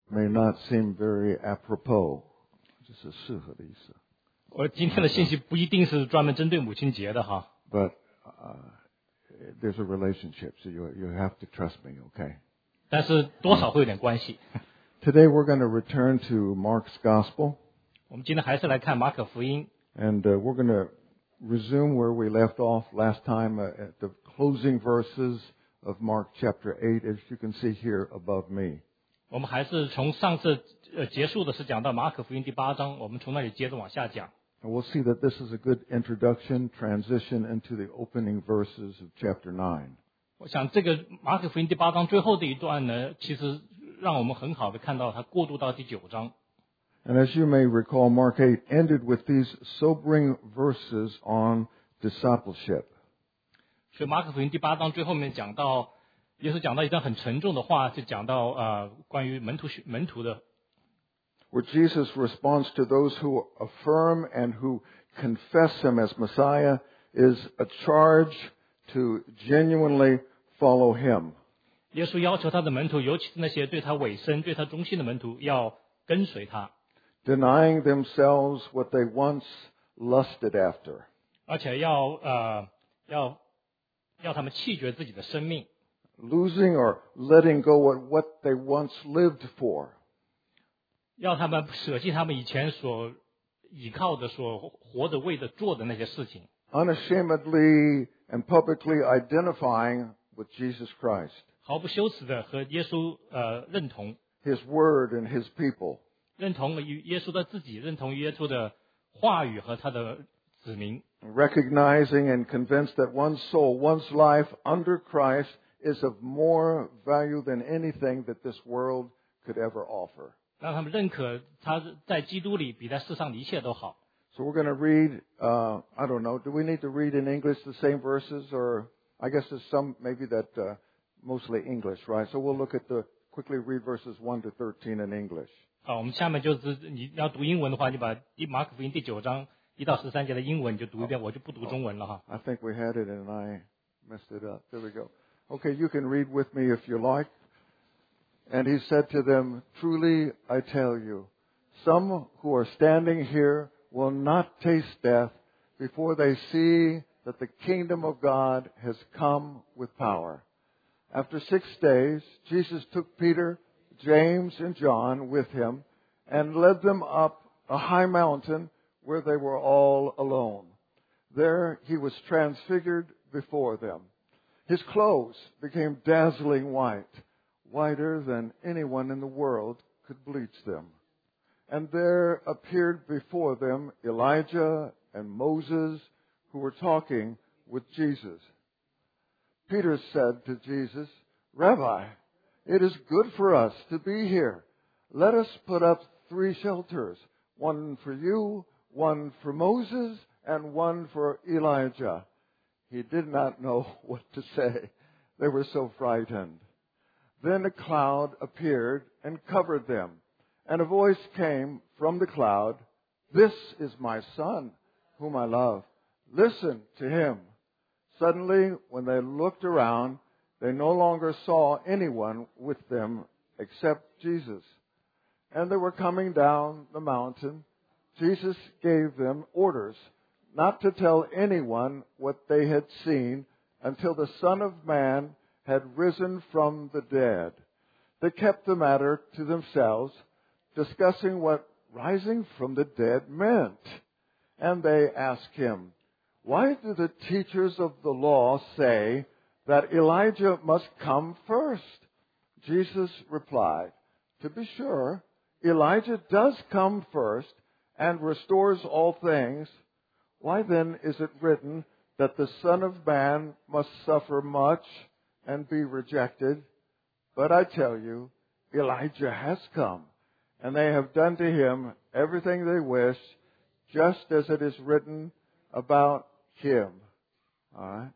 may not seem very apropos. 这是适合的意思。 我今天的信息不一定是专门针对母亲节的哈。 But there's a relationship, so you have to trust me, okay? 但是多少会有点关系。 Today we're going to return to Mark's Gospel. 我们今天还是来看马可福音。 And we're going to resume where we left off last time at the closing verses of Mark chapter 8, as you can see here above me. 我们还是从上次结束的是讲到马可福音第8章，我们从那里接着往下讲。 And we'll see that this is a good introduction, transition into the opening verses of chapter 9. 我想这个马可福音第8章最后的一段呢，其实让我们很好的看到它过渡到第9章。 And as you may recall, Mark 8 ended with these sobering verses on discipleship. 所以马可福音第8章最后面讲到，耶稣讲到一段很沉重的话，就讲到关于门徒的。 Where Jesus responds to those who affirm and who confess Him as Messiah is a charge to genuinely follow Him. 耶稣要求他的门徒，尤其是那些对他委身、对他忠心的门徒，要跟随他。 Denying themselves what they once lusted after. 而且要他们弃绝自己的生命。 Losing or letting go of what they once lived for. 要他们舍弃他们以前所倚靠的、所活着为的做的那些事情。 Unashamedly and publicly identifying with Jesus Christ. 毫不羞耻的和耶稣认同。 His word and His people. 认同于耶稣的自己，认同于耶稣的话语和他的子民。 Recognizing and convinced that one's soul, one's life under Christ is of more value than anything that this world could ever offer. 让他们认可他在基督里比在世上的一切都好。 So we're going to read, I don't know, do we need to read in English the same verses? Or I guess there's some maybe that mostly English, right? So we'll look at quickly read verses 1 to 13 in English. 好，我们下面就是你要读英文的话，就把马可福音第9章1到13节的英文你就读一遍，我就不读中文了哈。 I think we had it and I messed it up. There we go. Okay, you can read with me if you like. And he said to them, "Truly I tell you, some who are standing here will not taste death before they see that the kingdom of God has come with power." After 6 days, Jesus took Peter, James, and John with him and led them up a high mountain where they were all alone. There he was transfigured before them. His clothes became dazzling white, whiter than anyone in the world could bleach them. And there appeared before them Elijah and Moses, who were talking with Jesus. Peter said to Jesus, "Rabbi, it is good for us to be here. Let us put up 3 shelters, one for you, one for Moses, and one for Elijah." He did not know what to say. They were so frightened. Then a cloud appeared and covered them, and a voice came from the cloud, "This is my son, whom I love. Listen to him." Suddenly, when they looked around, they no longer saw anyone with them except Jesus. And they were coming down the mountain. Jesus gave them orders not to tell anyone what they had seen until the Son of Man had risen from the dead. They kept the matter to themselves, discussing what rising from the dead meant. And they asked him, "Why do the teachers of the law say that Elijah must come first?" Jesus replied, "To be sure, Elijah does come first and restores all things. Why then is it written that the Son of Man must suffer much and be rejected? But I tell you, Elijah has come, and they have done to him everything they wish, just as it is written about him." All right?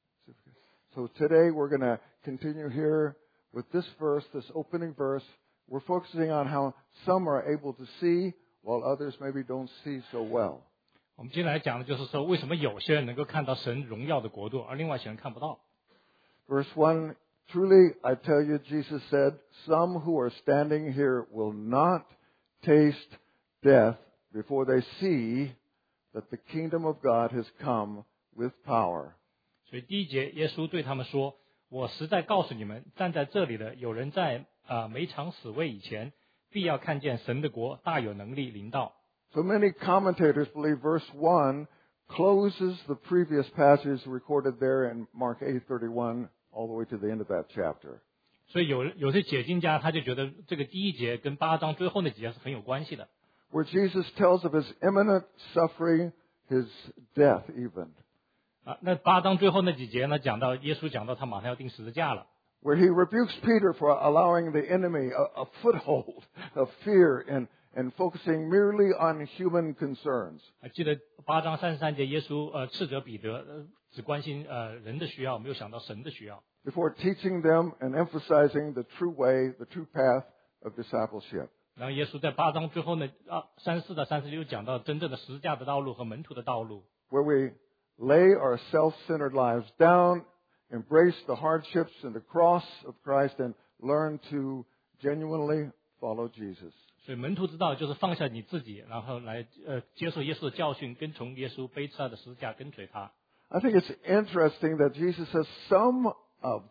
So today we're going to continue here with this verse, this opening verse. We're focusing on how some are able to see while others maybe don't see so well. 我们今天来讲的就是说，为什么有些人能够看到神荣耀的国度，而另外一些人看不到。 Verse 1, Truly, I tell you, Jesus said, some who are standing here will not taste death before they see that the kingdom of God has come with power. 所以第一节，耶稣对他们说：“我实在告诉你们，站在这里的有人在没尝死味以前，必要看见神的国大有能力临到。” So many commentators believe verse 1 closes the previous passage recorded there in Mark 8:31 all the way to the end of that chapter. 所以有些解经家他就觉得这个第一节跟8章最后那几节是很有关系的。 Where Jesus tells of his imminent suffering, his death even. 那8章最后那几节呢，耶稣讲到他马上要钉十字架了。 Where he rebukes Peter for allowing the enemy a foothold of fear and focusing merely on human concerns. 记得8章33节，耶稣斥责彼得，只关心人的需要，没有想到神的需要。 Before teaching them and emphasizing the true way, the true path of discipleship. 然后耶稣在8章最后呢，34到36讲到真正的十字架的道路和门徒的道路。 Where we lay our self-centered lives down, embrace the hardships and the cross of Christ, and learn to genuinely follow Jesus. 所以门徒之道就是放下你自己，然后来接受耶稣的教训，跟从耶稣，背他的十字架，跟随他。 I think it's interesting that Jesus says some of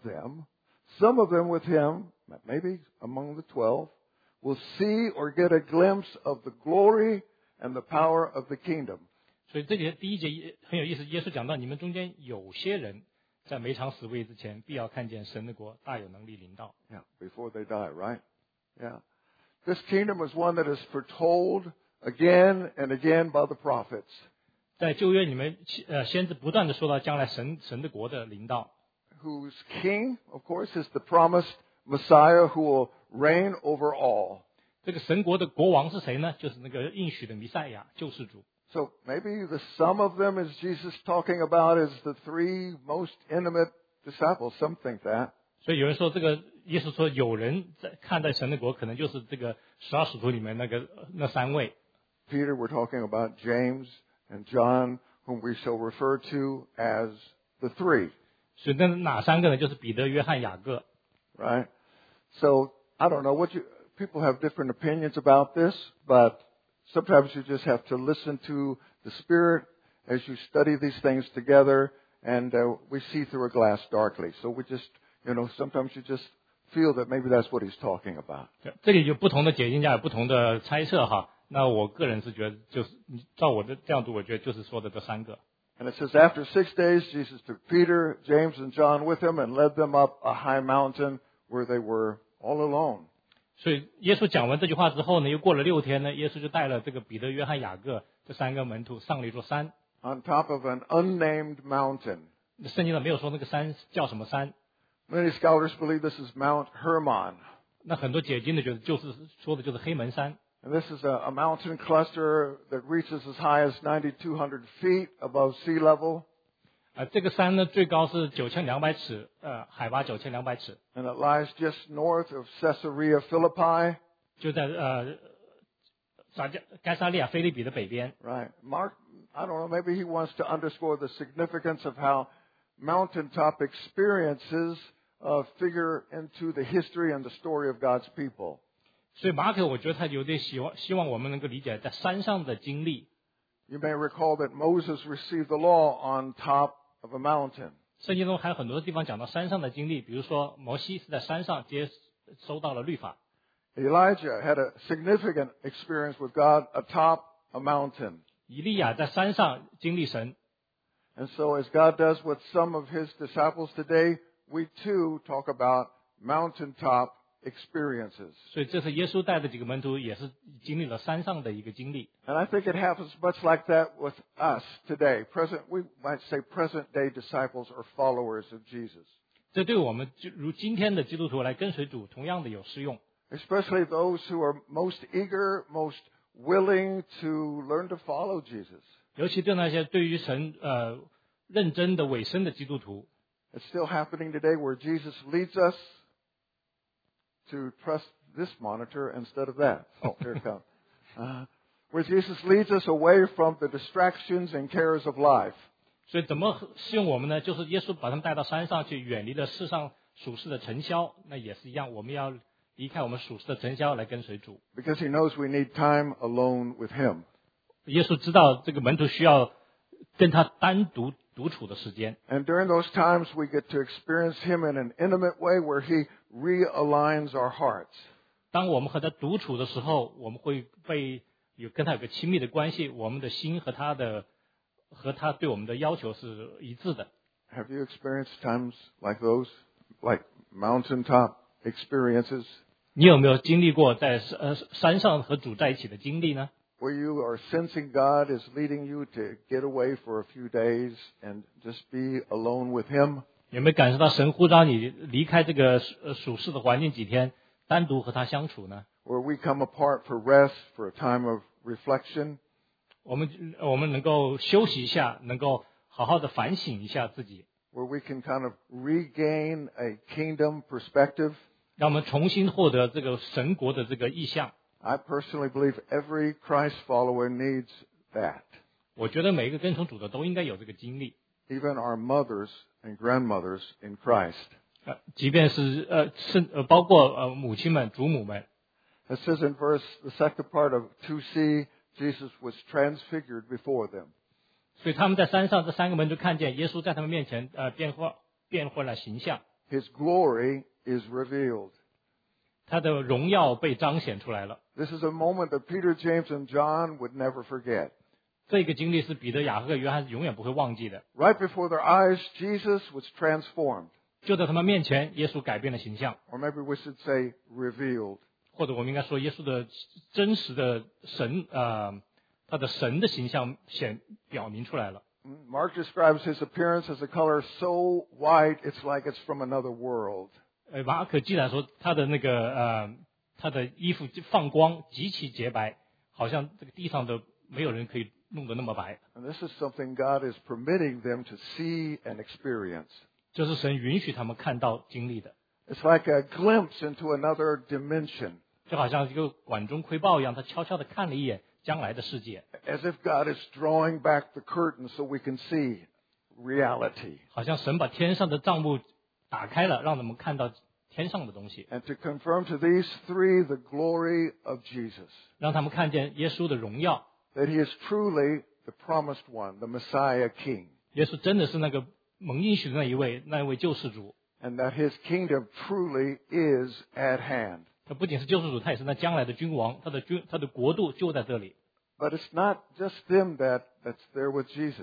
them with him, maybe among the 12, will see or get a glimpse of the glory and the power of the kingdom. 所以这里第一节很有意思，耶稣讲到你们中间有些人在没尝死味之前，必要看见神的国大有能力临到。 Yeah, before they die, right? Yeah. This kingdom is one that is foretold again and again by the prophets. 在旧约里面，先知不断的说到将来神的国的临到。 Whose king, of course, is the promised Messiah who will reign over all. 这个神国的国王是谁呢？就是那个应许的弥赛亚，救世主。 So maybe the sum of them is Jesus talking about is the three most intimate disciples. Some think that. 所以有人说，这个耶稣说有人在看待神的国，可能就是这个12使徒里面那3位。 Peter, we're talking about James and John, whom we shall refer to as the three. 所以那哪3个呢？就是彼得、约翰、雅各。 Right? So I don't know people have different opinions about this, but sometimes you just have to listen to the Spirit as you study these things together, and we see through a glass darkly. So we just, sometimes you just feel that maybe that's what he's talking about. 这里有不同的解经家有不同的猜测哈。那我个人是觉得，就是照我的这样读，我觉得就是说的这3个。 And it says, after 6 days, Jesus took Peter, James, and John with him and led them up a high mountain where they were all alone. 所以耶稣讲完这句话之后呢，又过了6天呢，耶稣就带了这个彼得、约翰、雅各这3个门徒上了一座山。 On top of an unnamed mountain. 圣经上没有说那个山叫什么山。 Many scholars believe this is Mount Hermon. 那很多解经的觉得说的就是黑门山。 And this is a mountain cluster that reaches as high as 9,200 feet above sea level. 这个山呢最高是9200尺，海拔9200尺。 And it lies just north of Caesarea Philippi. 就在该撒利亚腓立比的北边。 Right. Mark, I don't know, maybe he wants to underscore the significance of how mountaintop experiences figure into the history and the story of God's people. 所以马可我觉得他有点希望我们能够理解在山上的经历。 You may recall that Moses received the law on top of a mountain. 圣经中还有很多地方讲到山上的经历，比如说摩西是在山上收到了律法。 Elijah had a significant experience with God atop a mountain. 以利亚在山上经历神。 And so as God does with some of his disciples today, we too talk about mountaintop experiences. 所以这是耶稣带的几个门徒也是经历了山上的一个经历。 And I think it happens much like that with us today. We might say present day disciples or followers of Jesus. 这对我们如今天的基督徒来跟随主同样的有适用。 Especially those who are most eager, most willing to learn to follow Jesus. 尤其对那些对于神认真的委身的基督徒。 It's still happening today where Jesus leads us to trust this monitor instead of that. Oh, here it comes. Where Jesus leads us away from the distractions and cares of life. 所以怎么适用我们呢？就是耶稣把他们带到山上去，远离了世上属世的尘嚣，那也是一样，我们要离开我们属世的尘嚣来跟随主。 Because he knows we need time alone with him. 耶稣知道这个门徒需要跟他单独独处的时间。 And during those times, we get to experience him in an intimate way where he realigns our hearts. 当我们和他独处的时候，我们会跟他有个亲密的关系，我们的心和他对我们的要求是一致的。 Have you experienced times like those, like mountaintop experiences, 你有没有经历过在山上和主在一起的经历呢？ where you are sensing God is leading you to get away for a few days and just be alone with him? 有没有感受到神呼召你离开这个属世的环境几天，单独和他相处呢？ Where we come apart for rest, for a time of reflection? 我们能够休息一下，能够好好的反省一下自己， Where we can kind of regain a kingdom perspective? 让我们重新获得这个神国的这个意象。 I personally believe every Christ follower needs that. 我觉得每一个跟从主的都应该有这个经历， Even our mothers and grandmothers in Christ. 即便是包括母亲们、祖母们。 It says in the second part of 2c, Jesus was transfigured before them. 所以他们在山上，这三个门徒看见耶稣在他们面前变换了形象， His glory is revealed. 他的荣耀被彰显出来了。 This is a moment that Peter, James, and John would never forget. 这个经历是彼得、雅各和约翰永远不会忘记的。 Right before their eyes, Jesus was transformed. 就在他们面前，耶稣改变了形象， Or maybe we should say revealed. 或者我们应该说，耶稣的真实的神他的神的形象表明出来了。 Mark describes his appearance as a color so white it's like it's from another world. 马可记载说他的他的衣服放光，极其洁白，好像这个地上的没有人可以弄得那么白。 And this is something God is permitting them to see and experience. 这是神允许他们看到经历的， It's like a glimpse into another dimension. 就好像一个管中窥豹一样，他悄悄地看了一眼将来的世界， As if God is drawing back the curtain so we can see reality. 好像神把天上的帐幕打开了，让我们看到天上的东西， And to confirm to these three the glory of Jesus. 让他们看见耶稣的荣耀。 That he is truly the promised one, the Messiah King. 耶稣真的是那个蒙应许的那一位救世主， And that his kingdom truly is at hand. 他不仅是救世主，他也是那将来的君王，他的国度就在这里。 But it's not just them that's there with Jesus.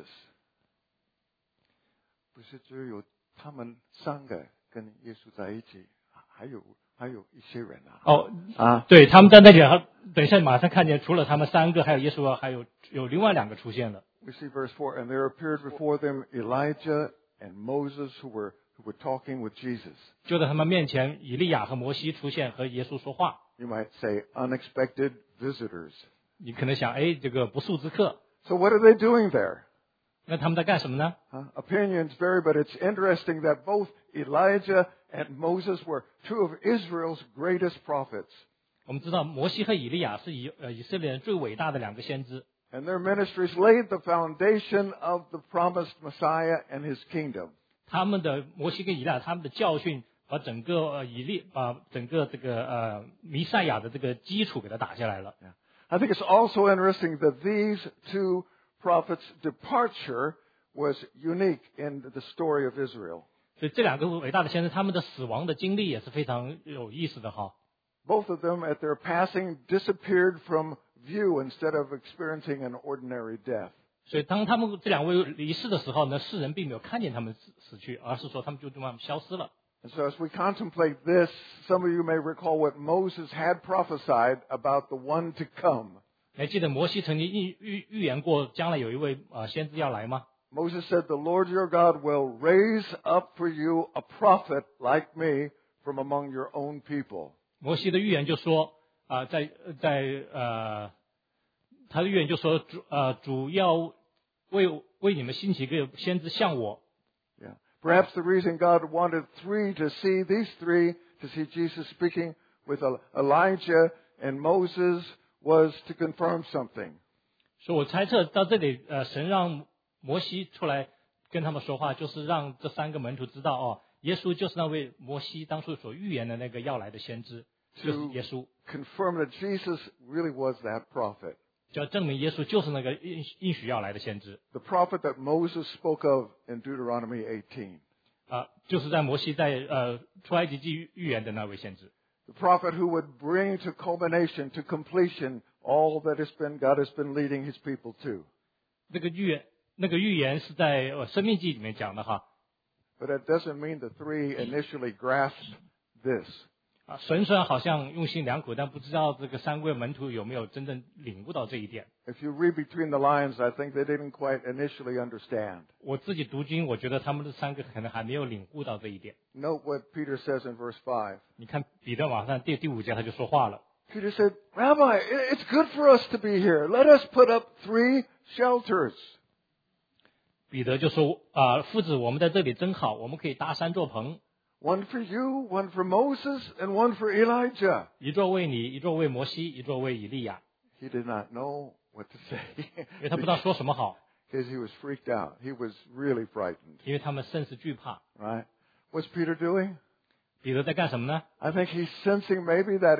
不是只有他们三个跟耶稣在一起，还有一些人啊。 对，他们在那里，等一下马上看见，除了他们三个，还有耶稣，还有另外两个出现了。 We see verse 4, and there appeared before them Elijah and Moses who were talking with Jesus. 就在他们面前，以利亚和摩西出现，和耶稣说话。 You might say unexpected visitors. 你可能想，这个不速之客。 So what are they doing there? 那他们在干什么呢？ Opinions vary, but it's interesting that both Elijah and Moses were two of Israel's greatest prophets. 我们知道摩西和以利亚是以色列人最伟大的两个先知， And their ministries laid the foundation of the promised Messiah and his kingdom. 他们的摩西跟以利亚他们的教训，把整个整个这个弥赛亚的这个基础给它打下来了。 I think it's also interesting that these two prophets' departure was unique in the story of Israel. 所以这两个伟大的先知，他们的死亡的经历也是非常有意思的哈。 Both of them, at their passing, disappeared from view instead of experiencing an ordinary death. 所以当他们这两位离世的时候呢，世人并没有看见他们死去，而是说他们就这么消失了。 And so as we contemplate this, some of you may recall what Moses had prophesied about the one to come. 你还记得摩西曾经预言过将来有一位先知要来吗？ Moses said, "The Lord your God will raise up for you a prophet like me from among your own people." 摩西的预言就说他的预言就说主要为你们兴起一个先知像我。 Yeah. Perhaps the reason God wanted these three to see Jesus speaking with Elijah and Moses was to confirm something. 所以我猜测到这里神让摩西出来跟他们说话，就是让这三个门徒知道耶稣就是那位摩西当初所预言的那个要来的先知，就是耶稣。 confirm that Jesus really was that prophet. 就要证明耶稣就是那个应许要来的先知。 The prophet that Moses spoke of in Deuteronomy 18. 就是在摩西在出埃及记预言的那位先知。 The prophet who would bring to culmination, to completion, all that God has been leading His people to. 那个预言是在生命记里面讲的哈。 But that doesn't mean the three initially grasped this. 神虽然好像用心良苦，但不知道这个三位门徒有没有真正领悟到这一点。 If you read between the lines, I think they didn't quite initially understand. 我自己读经，我觉得他们这三个可能还没有领悟到这一点。 Note what Peter says in verse 5. 你看彼得马上第5节他就说话了。 Peter said, Rabbi, it's good for us to be here. Let us put up 3 shelters. 彼得就说夫子，我们在这里真好，我们可以搭3座棚。 One for you, one for Moses, and one for Elijah. 一座为你，一座为摩西，一座为以利亚。 He did not know what to say. 因为他不知道说什么好。 Because he was freaked out. He was really frightened. 因为他们甚是惧怕。 Right? What's Peter doing? 彼得在干什么呢？ I think he's sensing maybe that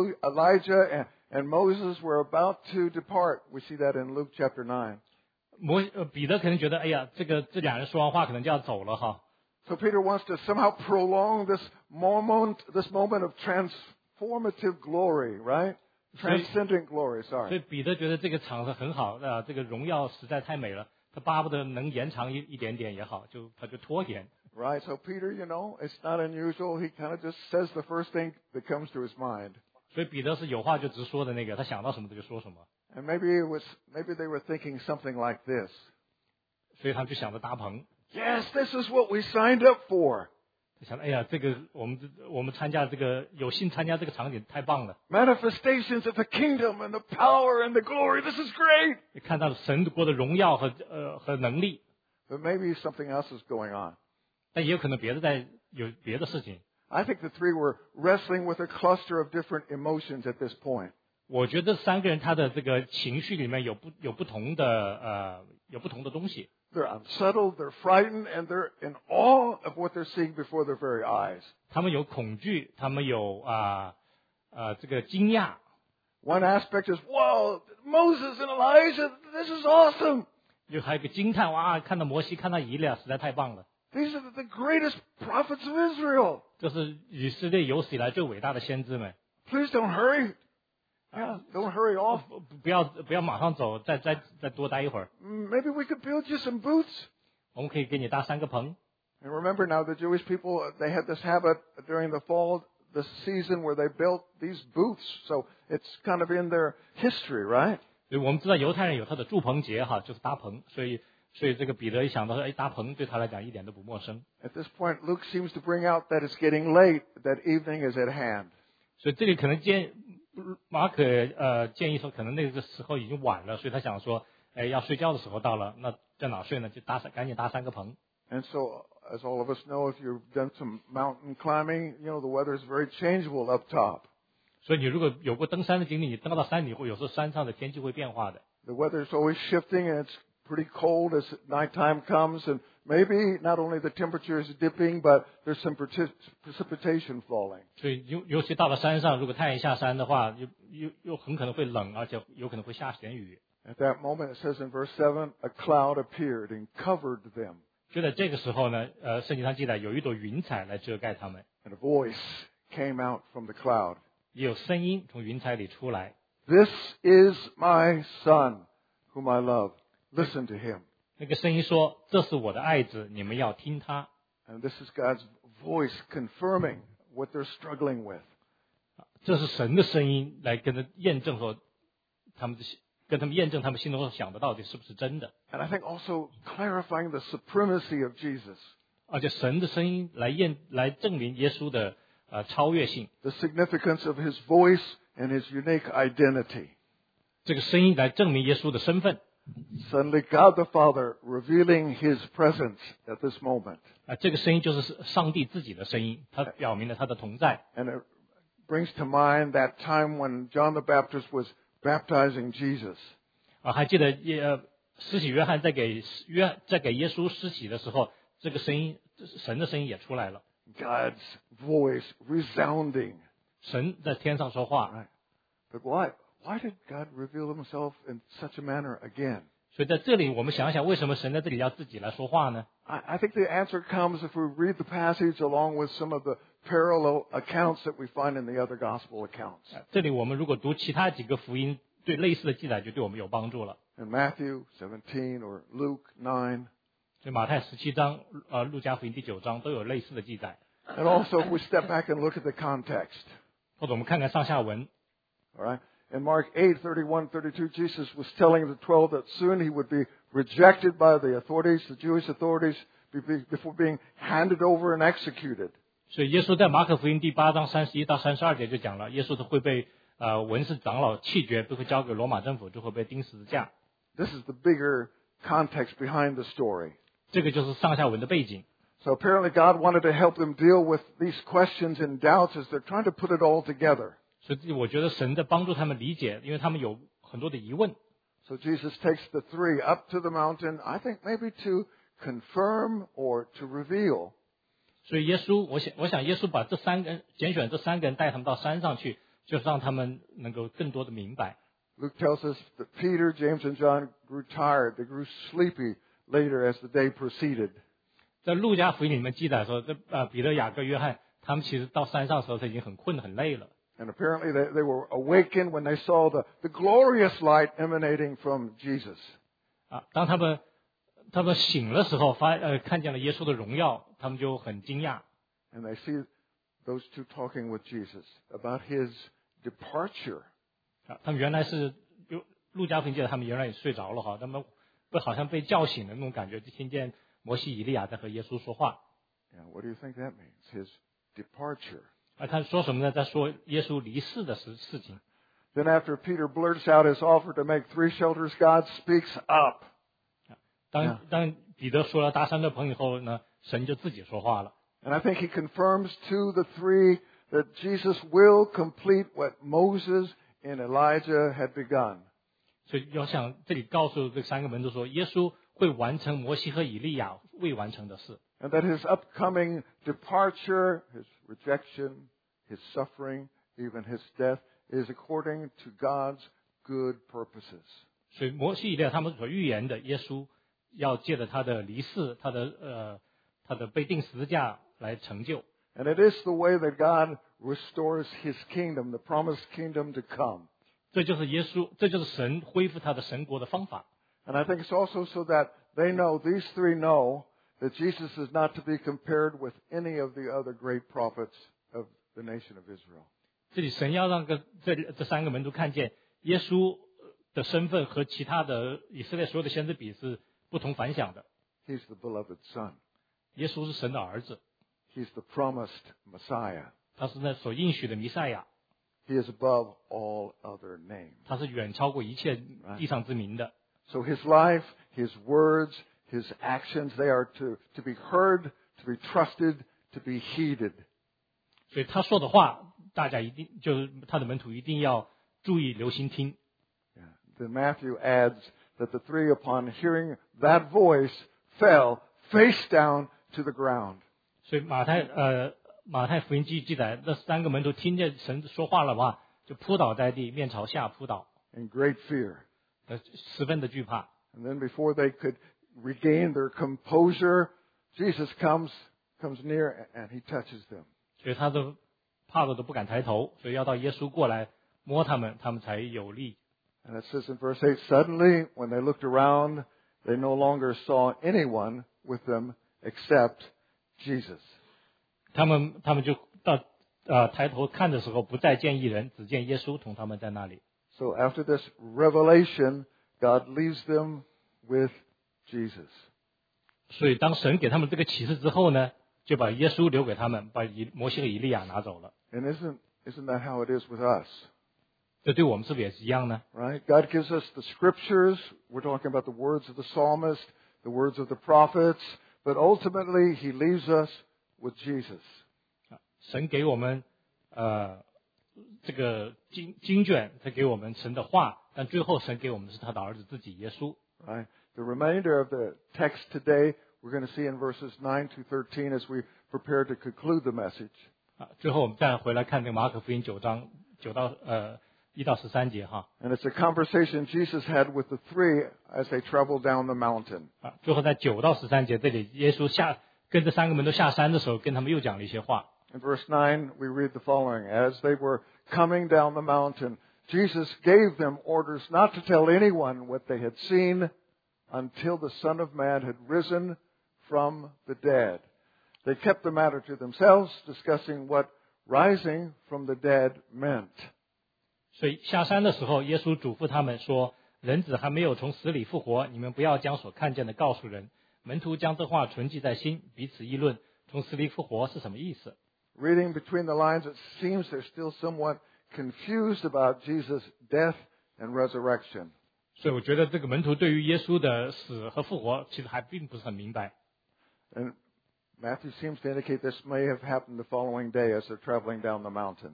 Elijah and Moses were about to depart. We see that in Luke chapter 9. 彼得可能觉得，哎呀，这2人说完话可能就要走了哈。 So Peter wants to somehow prolong this moment of transformative glory, right? Transcendent glory, 所以 sorry. 彼得觉得这个场合很好，这个荣耀实在太美了，他巴不得能延长一点点也好，他就拖延。 Right, so Peter, it's not unusual. He kind of just says the first thing that comes to his mind. 所以彼得是有话就直说的那个，他想到什么他就说什么。 And maybe they were thinking something like this. 所以他们就想着搭棚。 Yes, this is what we signed up for. 想，哎呀，这个我们参加这个有幸参加这个场景太棒了。 Manifestations of the kingdom and the power and the glory. This is great. 看到神国的荣耀和能力。 But maybe something else is going on. 但也有可能有别的事情。 I think the 3 were wrestling with a cluster of different emotions at this point. 我觉得3个人他的这个情绪里面有不同的东西。 They're unsettled, they're frightened, and they're in awe of what they're seeing before their very eyes. 他们有恐惧，他们有这个惊讶。 One aspect is, whoa, Moses and Elijah, this is awesome. 就还有个惊叹，哇，看到摩西，看到以利亚，实在太棒了。 These are the greatest prophets of Israel. 这是以色列有史以来最伟大的先知们。 Please don't hurry. Yeah, don't hurry off. 不要马上走，再多待一会儿。 Maybe we could build you some booths. 我们可以给你搭3个棚。 And remember now, the Jewish people, they had this habit during the fall, the season where they built these booths. So it's kind of in their history, right? 所以我们知道犹太人有他的住棚节哈，就是搭棚，所以这个彼得一想到说，搭棚对他来讲一点都不陌生。 At this point, Luke seems to bring out that it's getting late, that evening is at hand. 所以这里可能马可建议说，可能那个时候已经晚了，所以他想说，要睡觉的时候到了，那在哪睡呢？就赶紧搭3个棚。 And so, as all of us know, if you've done some mountain climbing, the weather is very changeable up top. 所以你如果有过登山的经历，你登到山里会有时候山上的天气会变化的。 The weather is always shifting, and it's pretty cold as nighttime comes, and maybe not only the temperature is dipping, but there's some precipitation falling. 所以尤其到了山上，如果太阳下山的话，又很可能会冷，而且有可能会下点雨。 At that moment, it says in verse 7, a cloud appeared and covered them. 就在这个时候呢，圣经上记载有一朵云彩来遮盖他们。 And a voice came out from the cloud. 也有声音从云彩里出来。 This is my son, whom I love. Listen to him. 那个声音说：“这是我的爱子，你们要听他。” And this is God's voice confirming what they're struggling with. 这是神的声音来跟他验证说，跟他们验证他们心中所想的到底是不是真的。 And I think also clarifying the supremacy of Jesus. 而且神的声音来证明耶稣的超越性。 The significance of his voice and his unique identity. 这个声音来证明耶稣的身份。 Suddenly, God the Father revealing His presence at this moment. 这个声音就是上帝自己的声音，它表明了他的同在。 And it brings to mind that time when John the Baptist was baptizing Jesus. 还记得施洗约翰在给耶稣施洗的时候，这个声音，神的声音也出来了。 God's voice resounding. 神在天上说话。 Right. But why did God reveal himself in such a manner again? 所以在这里我们想一想，为什么神在这里要自己来说话呢？ I think the answer comes if we read the passage along with some of the parallel accounts that we find in the other gospel accounts. 这里我们如果读其他几个福音对类似的记载，就对我们有帮助了。 In Matthew 17 or Luke 9. 所以马太17章、路加福音第9章都有类似的记载。 And also if we step back and look at the context. 或者我们看看上下文。 All right. In Mark 8:31-32, Jesus was telling the 12 that soon he would be rejected by the authorities, the Jewish authorities, before being handed over and executed. 所以耶稣在马可福音第8章31到32节就讲了，耶稣会被文士长老弃绝，被会交给罗马政府，就会被钉十字架。 This is the bigger context behind the story. 这个就是上下文的背景。 So apparently God wanted to help them deal with these questions and doubts as they're trying to put it all together. 所以我觉得神在帮助他们理解，因为他们有很多的疑问。 So Jesus takes the three up to the mountain, I think maybe to confirm or to reveal. 所以耶稣，我想耶稣把拣选这3个人带他们到山上去，就是让他们能够更多的明白。 Luke tells us that Peter, James, and John grew tired. They grew sleepy later as the day proceeded. 在路加福音里面记载说，彼得、雅各、约翰他们其实到山上的时候，他已经很困很累了。 And apparently they were awakened when they saw the glorious light emanating from Jesus. 当他们醒的时候，看见了耶稣的荣耀，他们就很惊讶。 And they see those two talking with Jesus about his departure. 他们原来是路加福音记得他们原来也睡着了哈，他们好像被叫醒的那种感觉，就听见摩西、以利亚在和耶稣说话。 Yeah, what do you think that means? His departure. 他说什么呢？在说耶稣离世的事情。 Then after Peter blurts out his offer to make 3 shelters, God speaks up. 当彼得说了搭3个棚以后呢，神就自己说话了。 And I think he confirms to the 3 that Jesus will complete what Moses and Elijah had begun. 所以要想这里告诉这3个门徒说，耶稣会完成摩西和以利亚未完成的事。 And that his upcoming departure, his rejection, his suffering, even his death, is according to God's good purposes. 所以摩西、以利亚他们所预言的，耶稣要借着他的离世，他的被钉十字架来成就。 And it is the way that God restores his kingdom, the promised kingdom to come. 这就是神恢复他的神国的方法。 And I think it's also so that these 3 know that Jesus is not to be compared with any of the other great prophets of the nation of Israel. 这里神要让这3个门徒看见耶稣的身份和其他的以色列所有的先知比是不同凡响的。 He's the beloved Son. 耶稣是神的儿子， He's the promised Messiah. 他是那所应许的弥赛亚， He is above all other names. 他是远超过一切地上之名的。 So his life, his words, his actions, they are to be heard, to be trusted, to be heeded. 所以他说的话，大家就是他的门徒一定要注意留心听。 Then Matthew adds that the 3, upon hearing that voice, fell face down to the ground. 所以马太福音记载，那3个门徒听见神说话了吧，就扑倒在地，面朝下扑倒， In great fear. 十分的惧怕。 And then before they could regain their composure, Jesus comes near and he touches them. 所以他都怕的都不敢抬头，所以要到耶稣过来摸他们，他们才有力。 And it says in verse 8, suddenly when they looked around, they no longer saw anyone with them except Jesus. 他们就抬头看的时候，不再见一人，只见耶稣同他们在那里。 So after this revelation, God leaves them with Jesus. 所以当神给他们这个启示之后呢，就把耶稣留给他们，把摩西和以利亚拿走了。 And isn't that how it is with us? 这对我们是不是也是一样呢？ Right? God gives us the scriptures. We're talking about the words of the psalmist, the words of the prophets, but ultimately he leaves us with Jesus. 神给我们这个经卷，他给我们神的话，但最后神给我们的是他的儿子自己耶稣。 Right? The remainder of the text today, we're going to see in verses 9 to 13 as we prepare to conclude the message. 最后我们再回来看那个马可福音9章1到13节哈。 And it's a conversation Jesus had with the three as they traveled down the mountain. 最后在9到13节这里，耶稣跟这3个门徒下山的时候，跟他们又讲了一些话。 In verse 9, we read the following. As they were coming down the mountain, Jesus gave them orders not to tell anyone what they had seen until the Son of Man had risen from the dead. They kept the matter to themselves, discussing what rising from the dead meant. 所以下山的时候，耶稣嘱咐他们说：“人子还没有从死里复活，你们不要将所看见的告诉人。”门徒将这话存记在心，彼此议论：从死里复活是什么意思？ Reading between the lines, it seems they're still somewhat confused about Jesus' death and resurrection. 所以我觉得这个门徒对于耶稣的死和复活，其实还并不是很明白。 And Matthew seems to indicate this may have happened the following day as they're traveling down the mountain.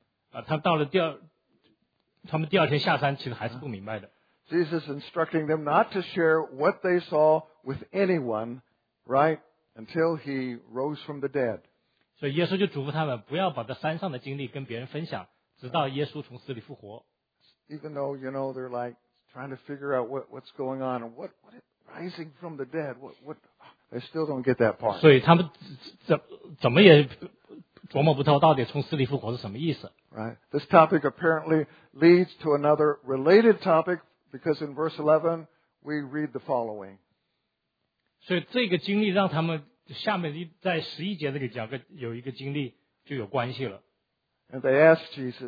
他们第二天下山，其实还是不明白的。 Jesus instructing them not to share what they saw with anyone, right, until he rose from the dead. 所以耶稣就嘱咐他们不要把这山上的经历跟别人分享，直到耶稣从死里复活。 Even though, they're like trying to figure out what's going on and what rising from the dead, what they still don't get that part. 所以他们怎么也琢磨不透到底从死里复活是什么意思。 Right. This topic apparently leads to another related topic because in verse 11 we read the following. 所以这个经历让他们下面在11节这里有一个经历就有关系了。 And they asked Jesus,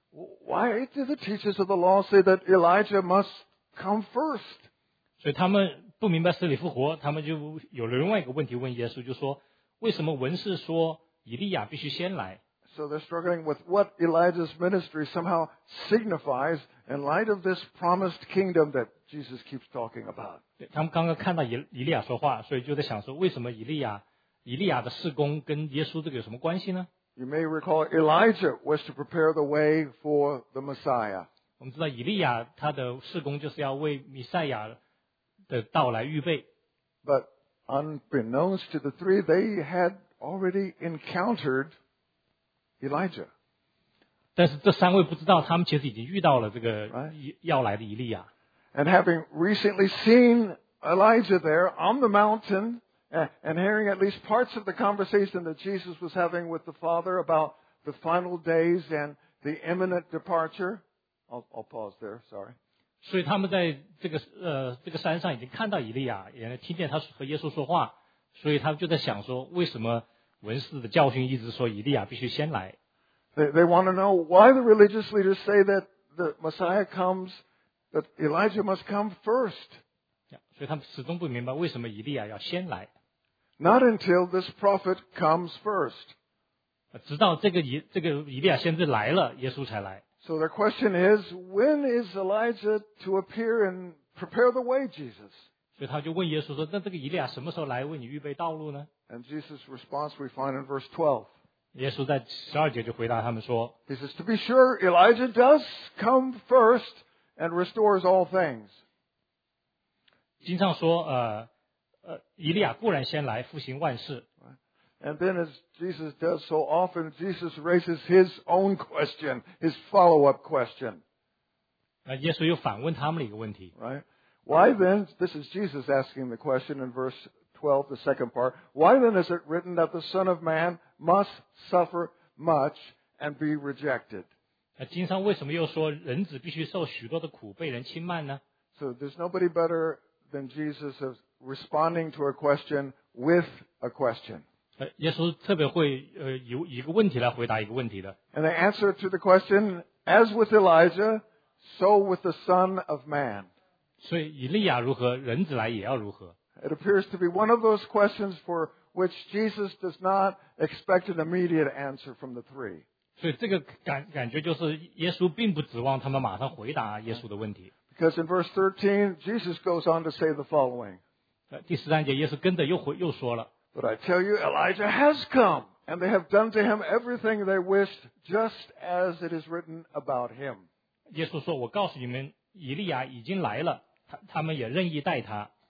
"Why do the teachers of the law say that Elijah must come first?" 所以他们不明白死里复活，他们就有了另外一个问题问耶稣，就说为什么文士说以利亚必须先来？ So they're struggling with what Elijah's ministry somehow signifies in light of this promised kingdom that Jesus keeps talking about. 他们刚刚看到以利亚说话，所以就在想说，为什么以利亚的事工跟耶稣这个有什么关系呢？ You may recall Elijah was to prepare the way for the Messiah. 我们知道以利亚他的事工就是要为弥赛亚的到来预备。 But unbeknownst to the three, they had already encountered Elijah. 但是这3位不知道，他们其实已经遇到了这个要来的以利亚。 And having recently seen Elijah there on the mountain and hearing at least parts of the conversation that Jesus was having with the Father about the final days and the imminent departure. I'll pause there, sorry. 所以他们在这个山上已经看到以利亚，也听见他和耶稣说话，所以他们就在想说，为什么文士的教训一直说以利亚必须先来？ They want to know why the religious leaders say that the Messiah comes, that Elijah must come first. 所以他们始终不明白为什么以利亚要先来。 Not until this prophet comes first. 直到这个以利亚先知来了，耶稣才来。 So their question is, when is Elijah to appear and prepare the way, Jesus? 所以他就问耶稣说：“那这个以利亚什么时候来为你预备道路呢 And Jesus' response we find in verse 12. 耶稣在12节就回答他们说 He says, to be sure, Elijah does come first and restores all things. 经上说，以利亚固然先来，复兴万事。 And then as Jesus does so often, Jesus raises his own question, his follow-up question. 耶稣又反问他们的一个问题。 Right? Why then, this is Jesus asking the question in verse 12, the second part. Why then is it written that the Son of Man must suffer much and be rejected? 经上为什么又说人子必须受许多的苦，被人轻慢呢？ So there's nobody better than Jesus of responding to a question with a question. 耶稣特别会有一个问题来回答一个问题的。 And the answer to the question, as with Elijah, so with the Son of Man. 所以以利亚如何，人子来也要如何。 It appears to be one of those questions for which Jesus does not expect an immediate answer from the three. 所以这个感觉就是耶稣并不指望他们马上回答耶稣的问题。 Because in verse 13, Jesus goes on to say the following. 第13节，耶稣跟着又说了。 But I tell you, Elijah has come, and they have done to him everything they wished, just as it is written about him. 耶稣说：“我告诉你们，以利亚已经来了，他们也任意待他。”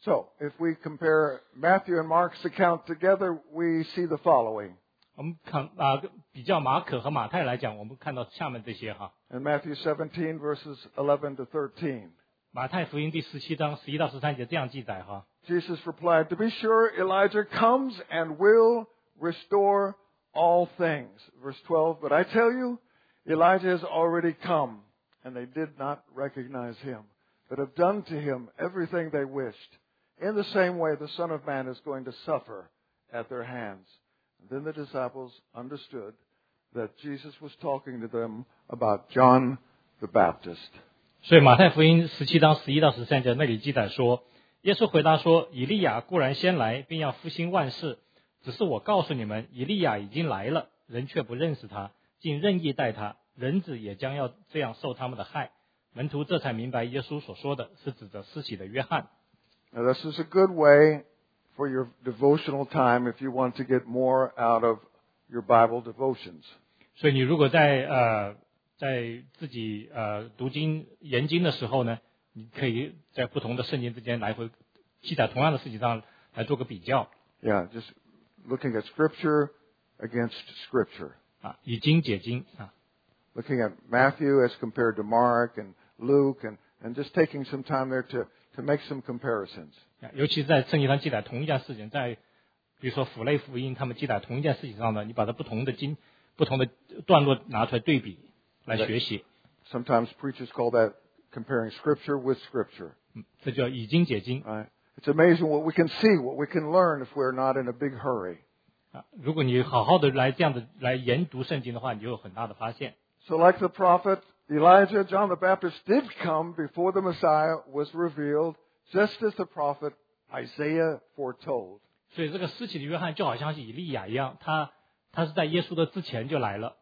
So, if we compare Matthew and Mark's account together, we see the following. 我们比较马可和马太来讲，我们看到下面这些哈。 In Matthew 17, verses 11 to 13. 马太福音第17章11到13节这样记载哈。 Jesus replied, "To be sure, Elijah comes and will restore all things." Verse 12, "But I tell you, Elijah has already come, and they did not recognize him, but have done to him everything they wished. In the same way, the Son of Man is going to suffer at their hands." And then the disciples understood that Jesus was talking to them about John the Baptist. 所以马太福音17章11到13节那里记载说，耶稣回答说，以利亚固然先来，并要复兴万事，只是我告诉你们，以利亚已经来了，人却不认识他，竟任意待他，人子也将要这样受他们的害。门徒这才明白耶稣所说的是指着施洗的约翰。 Now, this is a good way for your devotional time if you want to get more out of your Bible devotions. 所以你如果在自己读经研经的时候呢，你可以在不同的圣经之间来回记载同样的事情上来做个比较。 Yeah, just looking at Scripture against Scripture. 以经解经 Looking at Matthew as compared to Mark and Luke and just taking some time there to make some comparisons. 尤其在圣经上记载同一件事情，在比如说符类福音他们记载同一件事情上呢，你把它不同的段落拿出来对比来学习。 Sometimes preachers call that comparing Scripture with Scripture. 这叫以经解经。 Right? It's amazing what we can see, what we can learn if we're not in a big hurry. 如果你好好的这样的来研读圣经的话，你就有很大的发现。 So like the prophet Elijah, John the Baptist did come before the Messiah was revealed, just as the prophet Isaiah foretold. 所以这个施洗的约翰就好像是以利亚一样，他是在耶稣的之前就来了。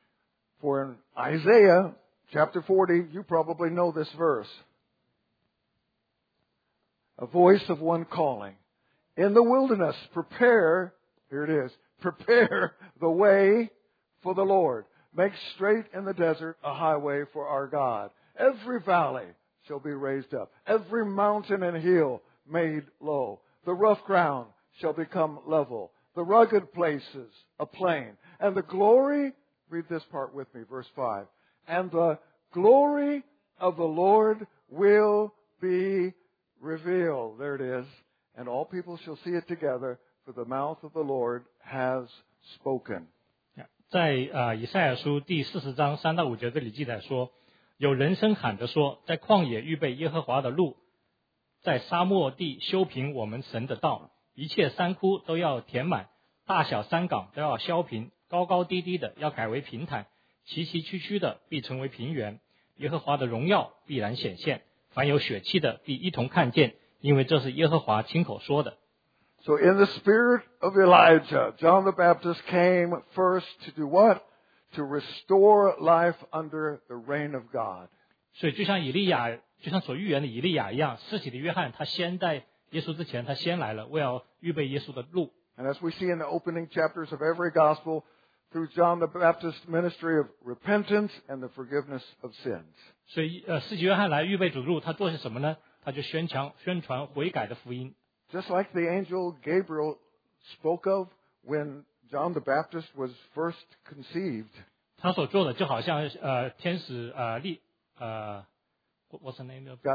For in Isaiah chapter 40, you probably know this verse. A voice of one calling, "In the wilderness, prepare," here it is, "prepare the way for the Lord. Make straight in the desert a highway for our God. Every valley shall be raised up, every mountain and hill made low. The rough ground shall become level, the rugged places a plain. And the glory," read this part with me, verse 5, "and the glory of the Lord will be revealed." There it is. "And all people shall see it together, for the mouth of the Lord has spoken." 在以赛亚书第40章3到5节这里记载说，有人声喊着说，在旷野预备耶和华的路，在沙漠地修平我们神的道，一切山窟都要填满，大小山岗都要削平，高高低低的要改为平坦，崎崎岖岖的必成为平原。耶和华的荣耀必然显现，凡有血气的必一同看见，因为这是耶和华亲口说的。 So in the spirit of Elijah, John the Baptist came first to do what? To restore life under the reign of God. 所以就像所预言的以利亚一样，施洗的约翰他先在耶稣之前，他先来了，为要预备耶稣的路。 And as we see in the opening chapters of every gospel, through John the Baptist's ministry of repentance and the forgiveness of sins. 所以施洗约翰来预备主路，他做些什么呢？他就宣传悔改的福音。 Just like the angel Gabriel spoke of when John the Baptist was first conceived. 他所做的就好像天使what's the name of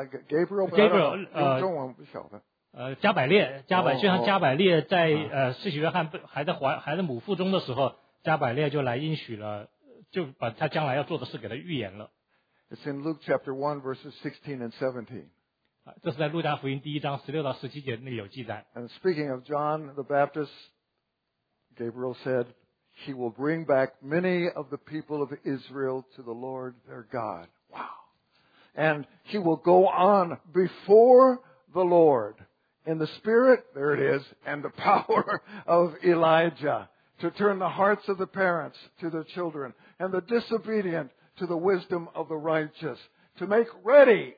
Gabriel 中文不晓得。 加百列，就像加百列在施洗约翰还在母腹中的时候，加百列就来应许了，就把他将来要做的事给他预言了。 It's in Luke chapter 1 verses 16 and 17. 这是在路加福音第1章16到17节那里有记载。 And speaking of John the Baptist, Gabriel said, "He will bring back many of the people of Israel to the Lord their God." Wow. And he will go on before the Lord in the spirit, there it is, and the power of Elijah, to turn the hearts of the parents to their children and the disobedient to the wisdom of the righteous, to make ready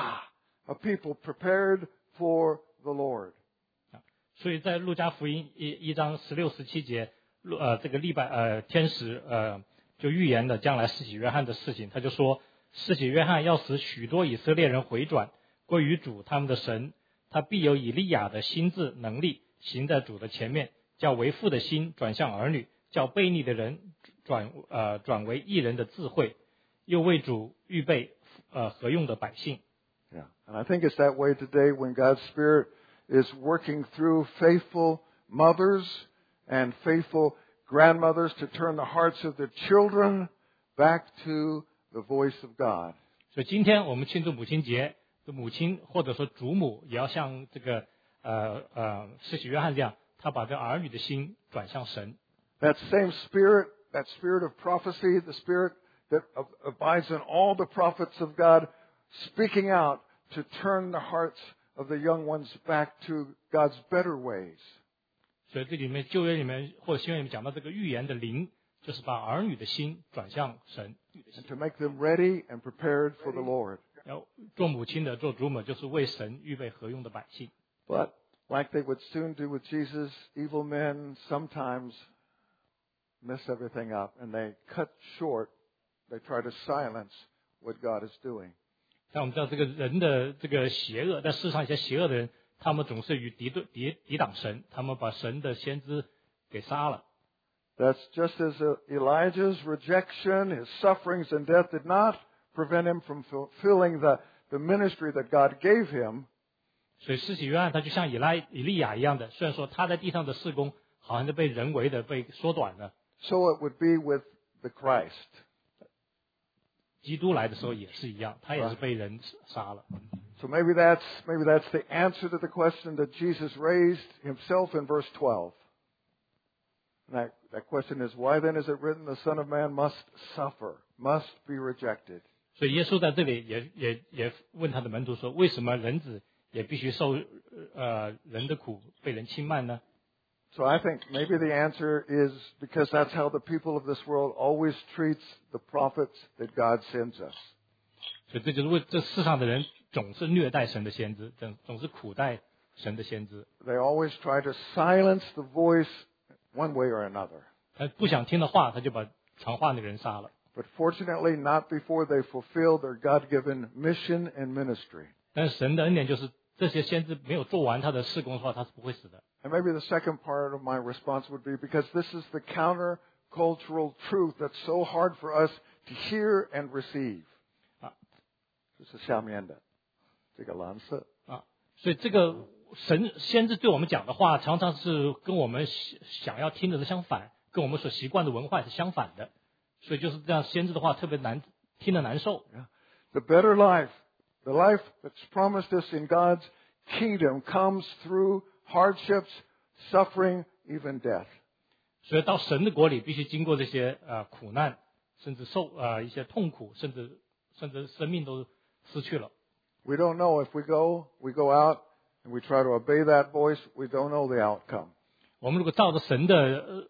a people prepared for the Lord. 所以在路加福音1章16、17节，这个天使就预言了将来施洗约翰的事情。他就说，施洗约翰要使许多以色列人回转，归于主他们的神。 他必有以利亚的心智能力行在主的前面，叫为父的心转向儿女，叫悖逆的人转为义人的智慧，又为主预备合用的百姓。 Yeah. And I think it's that way today when God's Spirit is working through faithful mothers and faithful grandmothers to turn the hearts of their children back to the voice of God. 所以今天我们庆祝母亲节，母亲或者说祖母也要像这个施洗约翰这样，他把这儿女的心转向神。 That same Spirit, that Spirit of prophecy, the Spirit that abides in all the prophets of God, speaking out to turn the hearts of the young ones back to God's better ways. 所以这里面旧约里面或者新约里面讲到这个预言的灵，就是把儿女的心转向神。 And to make them ready and prepared for the Lord. 要做母亲的、做祖母，就是为神预备合用的百姓。 But like they would soon do with Jesus, evil men sometimes mess everything up and they cut short, they try to silence what God is doing. 但我们知道这个人的这个邪恶，在世上一些邪恶的人，他们总是与抵挡神，他们把神的先知给杀了。 That's just as Elijah's rejection, his sufferings and death did not prevent him from fulfilling the ministry that God gave him. 所以施洗约翰他就像以利亚一样的，虽然说他在地上的事工好像是被人为的被缩短了。 So it would be with the Christ. 基督来的时候也是一样，他也是被人杀了。 So maybe that's the answer to the question that Jesus raised himself in verse 12. And that question is, why then is it written the Son of Man must suffer, must be rejected? 所以耶稣在这里也问他的门徒说，为什么人子也必须受人的苦，被人轻慢呢？ So I think maybe the answer is because that's how the people of this world always treats the prophets that God sends us. 所以这就是为这世上的人总是虐待神的先知，总是苦待神的先知。 They always try to silence the voice one way or another. 他不想听的话，他就把传话那个人杀了。 But fortunately, not before they fulfill their God-given mission and ministry. 但是神的恩典就是，这些先知没有做完他的事工的话，他是不会死的。 And maybe the second part of my response would be because this is the counter-cultural truth that's so hard for us to hear and receive. 这是下面的这个蓝色。 所以这个先知对我们讲的话，常常是跟我们想要听的是相反，跟我们所习惯的文化是相反的。所以就是这样，先知的话特别难听得难受。 The better life, the life that's promised us in God's kingdom, comes through hardships, suffering, even death. 所以到神的国里，必须经过这些苦难，甚至一些痛苦，甚至生命都失去了。 We don't know if we go out and we try to obey that voice. We don't know the outcome. 我们如果照着神的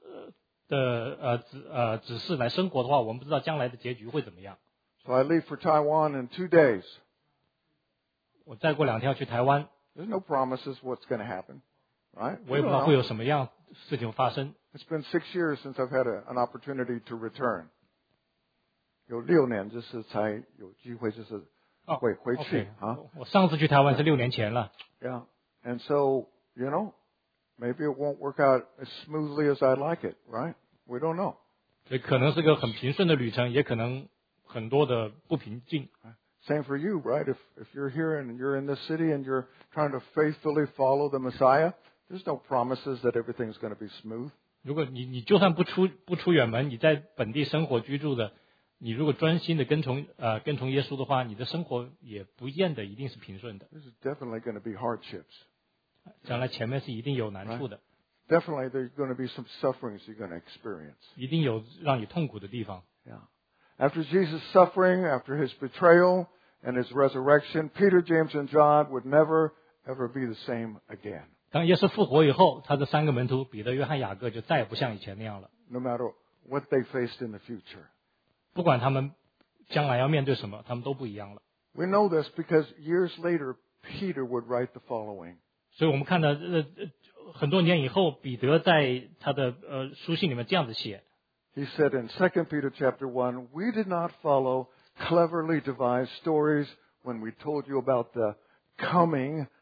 指示来生活的话，我们不知道将来的结局会怎么样。 So I leave for Taiwan in 2 days. 我再过2天要去台湾。 There's no promises what's going to happen, right? 我也不知道会有什么样事情发生。 It's been 6 years since I've had an opportunity to return. 有6年就是才有机会就是回去啊。 我上次去台湾是6年前了。 Yeah, and so maybe it won't work out as smoothly as I'd like it, right? We don't know. 所以可能是个很平顺的旅程，也可能很多的不平静。 Same for you, right? If you're here and you're in this city and you're trying to faithfully follow the Messiah, there's no promises that everything's going to be smooth. 如果你就算不出远门，你在本地生活居住的，你如果专心的跟从耶稣的话，你的生活也不见得一定是平顺的。 This is definitely going to be hardships. 将来前面是一定有难处的。 Definitely there's going to be some sufferings you're going to experience. 一定有让你痛苦的地方。 Yeah. After Jesus' suffering, after his betrayal and his resurrection, Peter, James, and John would never, ever be the same again. 当耶稣复活以后，他这3个门徒彼得、约翰、雅各就再也不像以前那样了。 No matter what they faced in the future. 不管他们将来要面对什么，他们都不一样了。 We know this because years later, Peter would write the following. 所以我们看到很多年以后，彼得在他的书信里面这样子写。 He said in 2 Peter chapter 1, we did not follow cleverly devised stories when we told you about the coming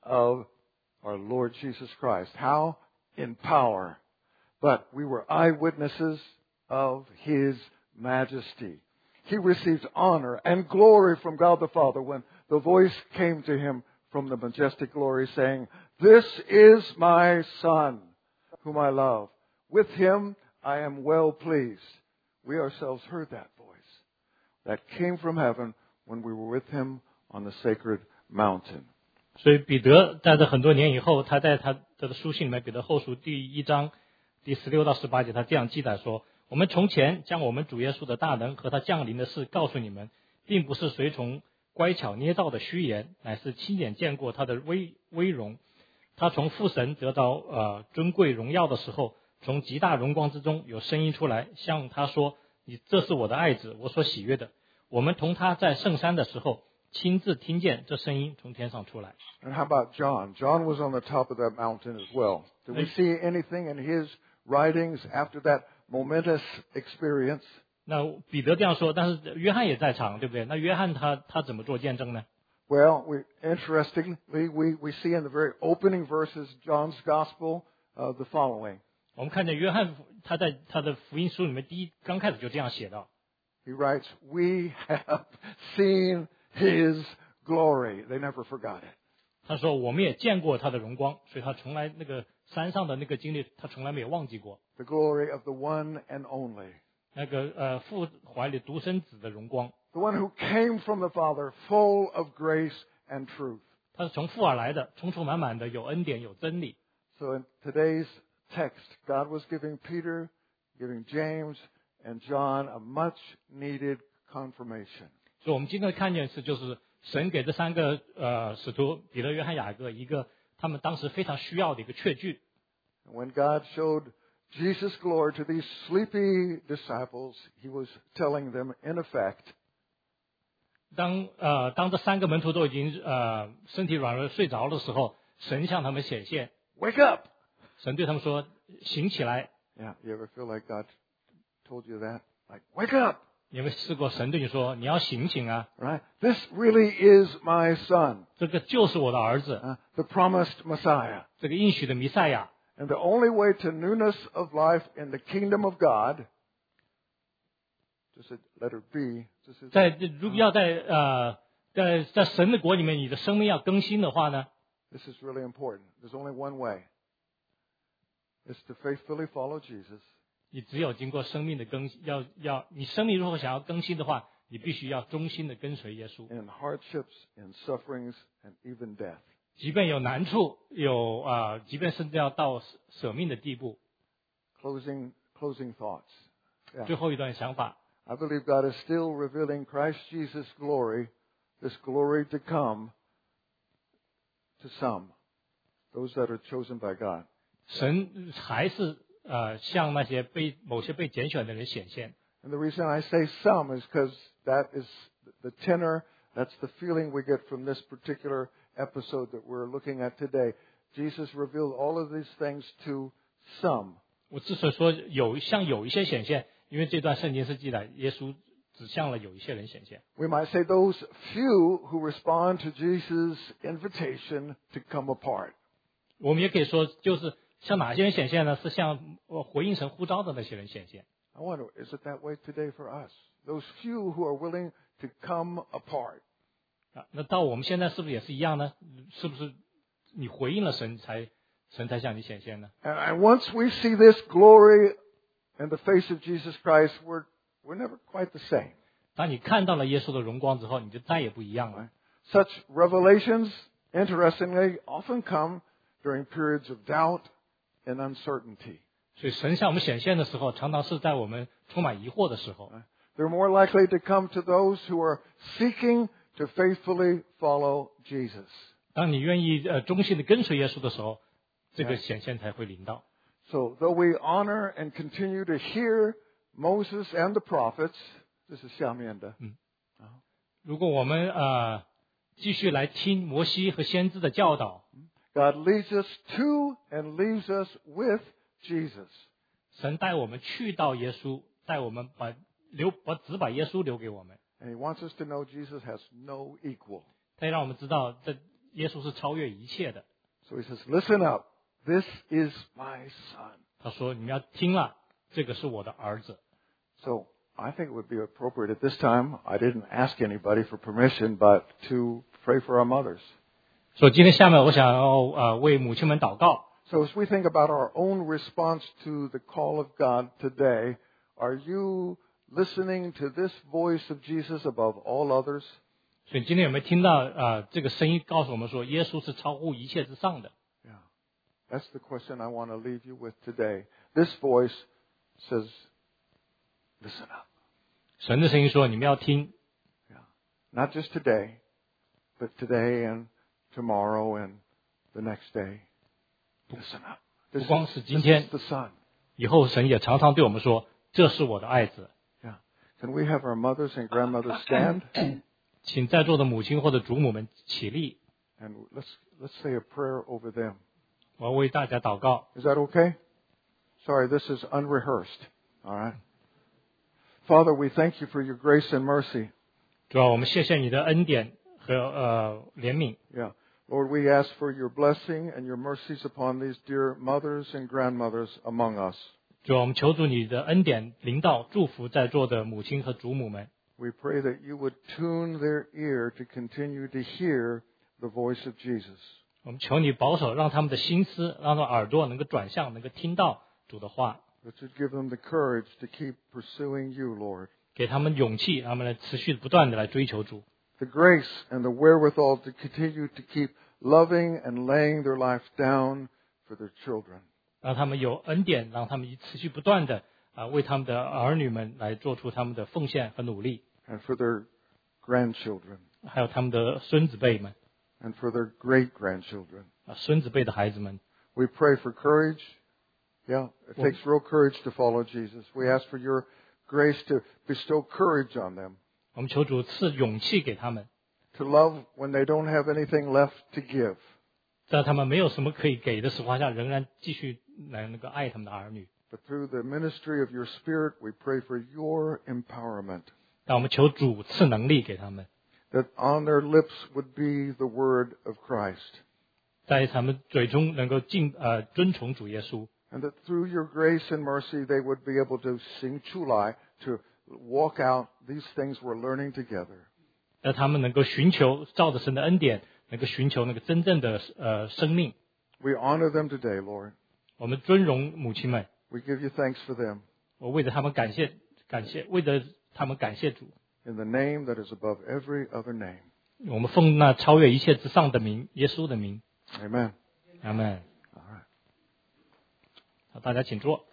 of our Lord Jesus Christ. How? In power. But we were eyewitnesses of His majesty. He received honor and glory from God the Father when the voice came to Him from the majestic glory saying, "This is my Son, whom I love. With Him I am well pleased." We ourselves heard that voice that came from heaven when we were with Him on the sacred mountain. 所以彼得在这很多年以后，他在他的书信里面，《彼得后书》第1章第16到18节，他这样记载说：“我们从前将我们主耶稣的大能和他降临的事告诉你们，并不是随从乖巧捏造的虚言，乃是亲眼见过他的威荣。他从父神得到尊贵荣耀的时候，从极大荣光之中有声音出来，向他说：‘你这是我的爱子，我所喜悦的。’我们同他在圣山的时候，亲自听见这声音从天上出来。” And how about John? John was on the top of that mountain as well. Did we see anything in his writings after that momentous experience? 那彼得这样说，但是约翰也在场，对不对？那约翰他怎么做见证呢？ Well, interestingly, we see in the very opening verses John's Gospel the following. 我们看见约翰他在他的福音书里面刚开始就这样写到。 He writes, "We have seen His glory." They never forgot it. 他说我们也见过他的荣光，所以他从来那个山上的那个经历，他从来没有忘记过。 The glory of the one and only. 那个父怀里独生子的荣光。 The one who came from the Father, full of grace and truth. 他是从父而来的，充充满满的，有恩典，有真理。 So in today's text, God was giving Peter, giving James, and John a much needed confirmation. 所以我们今天看见是，就是神给这三个使徒彼得、约翰、雅各一个他们当时非常需要的一个确据。 When God showed Jesus' glory to these sleepy disciples, He was telling them, in effect, 当这三个门徒都已经身体软弱睡着的时候，神向他们显现。 "Wake up!" 神对他们说：“醒起来。” Yeah, you ever feel like God told you that? Like, "Wake up!" 你有没有试过神对你说：“你要醒醒啊 Right? This really is my son, 这个就是我的儿子， the promised Messiah. 这个应许的弥赛亚。 And the only way to newness of life in the kingdom of God," just a letter B, 如果要在神的国里面，你的生命要更新的话呢， this is really important. There's only one way. It's to faithfully follow Jesus. 你只有经过生命的更新，你生命如果想要更新的话，你必须要忠心的跟随耶稣。 In hardships, in sufferings, and even death. 即便有难处，即便甚至要到舍命的地步。 Closing thoughts. Yeah. 最后一段想法， I believe God is still revealing Christ Jesus' glory, this glory to come to some, those that are chosen by God. 神还是向那些某些被拣选的人显现。 And the reason I say some is because that is the tenor, that's the feeling we get from this particular episode that we're looking at today. Jesus revealed all of these things to some. 我之所以说有一些显现，因为这段圣经是记载耶稣只向了有一些人显现。 We might say those few who respond to Jesus' invitation to come apart. 我们也可以说，就是向哪些人显现呢？是向回应神呼召的那些人显现。 I wonder, is it that way today for us? Those few who are willing to come apart. 那到我们现在是不是也是一样呢？是不是你回应了神才向你显现呢？ And once we see this glory in the face of Jesus Christ, we're never quite the same. 当你看到了耶稣的荣光之后，你就再也不一样了。 Such revelations, interestingly, often come during periods of doubt and uncertainty. 所以神向我们显现的时候，常常是在我们充满疑惑的时候。 They're more likely to come to those who are seeking to faithfully follow Jesus. 当你愿意忠心的跟随耶稣的时候，这个显现才会临到。 So, though we honor and continue to hear Moses and the prophets, this is 下面的。 如果我们继续来听摩西和先知的教导， God leads us to and leaves us with Jesus. 神带我们去到耶稣，带我们只把耶稣留给我们。 And He wants us to know Jesus has no equal. 他也让我们知道，这耶稣是超越一切的。 So he says, listen up. This is my son. 他说：“你们要听了，这个是我的儿子。” So I think it would be appropriate at this time. I didn't ask anybody for permission, but to pray for our mothers. 所以今天下面我想要为母亲们祷告。 So as we think about our own response to the call of God today, are you listening to this voice of Jesus above all others? 所以今天有没有听到这个声音告诉我们说，耶稣是超乎一切之上的？ Yeah. That's the question I want to leave you with today. This voice says, listen up. 神的声音说：“你们要听。” Yeah. Not just today, but today and tomorrow and the next day. Listen up. 不光是今天， This is the Son. 以后神也常常对我们说：“这是我的爱子。” Yeah. Can we have our mothers and grandmothers stand? 请在座的母亲或者祖母们起立， And let's say a prayer over them. 我要为大家祷告。 Is that okay? Sorry, this is unrehearsed. All right. Father, we thank you for your grace and mercy. 主要我们谢谢你的恩典和怜悯。 Yeah. Lord, we ask for your blessing and your mercies upon these dear mothers and grandmothers among us. 主要我们求主你的恩典临到，祝福在座的母亲和祖母们。 We pray that you would tune their ear to continue to hear the voice of Jesus. 我们求你保守，让他们的心思，让他们耳朵能够转向，能够听到主的话， That you'd give them the courage to keep pursuing you, Lord. 给他们勇气，让他们来持续不断的来追求主。 The grace and the wherewithal to continue to keep loving and laying their life down for their children. 让他们有恩典，让他们持续不断的为他们的儿女们来做出他们的奉献和努力， And for their grandchildren. 还有他们的孙子辈们 And for their great-grandchildren. 孙子辈的孩子们。 We pray for courage. Yeah, it Well- takes real courage to follow Jesus. We ask for your grace to bestow courage on them. 我们求主赐勇气给他们， To love when they don't have anything left to give. 在他们没有什么可以给的情况下，仍然继续来那个爱他们的儿女。 But through the ministry of your Spirit, we pray for your empowerment. 让我们求主赐能力给他们， That on their lips would be the word of Christ. 在他们嘴中能够遵从主耶稣， And that through your grace and mercy, they would be able to sing chulai, to walk out these things we're learning together. 让他们能够寻求照着神的恩典，能够寻求那个真正的生命。 We honor them today, Lord. 我们尊荣母亲们， We give you thanks for them. 我为着他们感谢，为着他们感谢主。 In the name that is above every other name. 我们奉那超越一切之上的名，耶稣的名， Amen. 阿门。 All right. 好，大家请坐。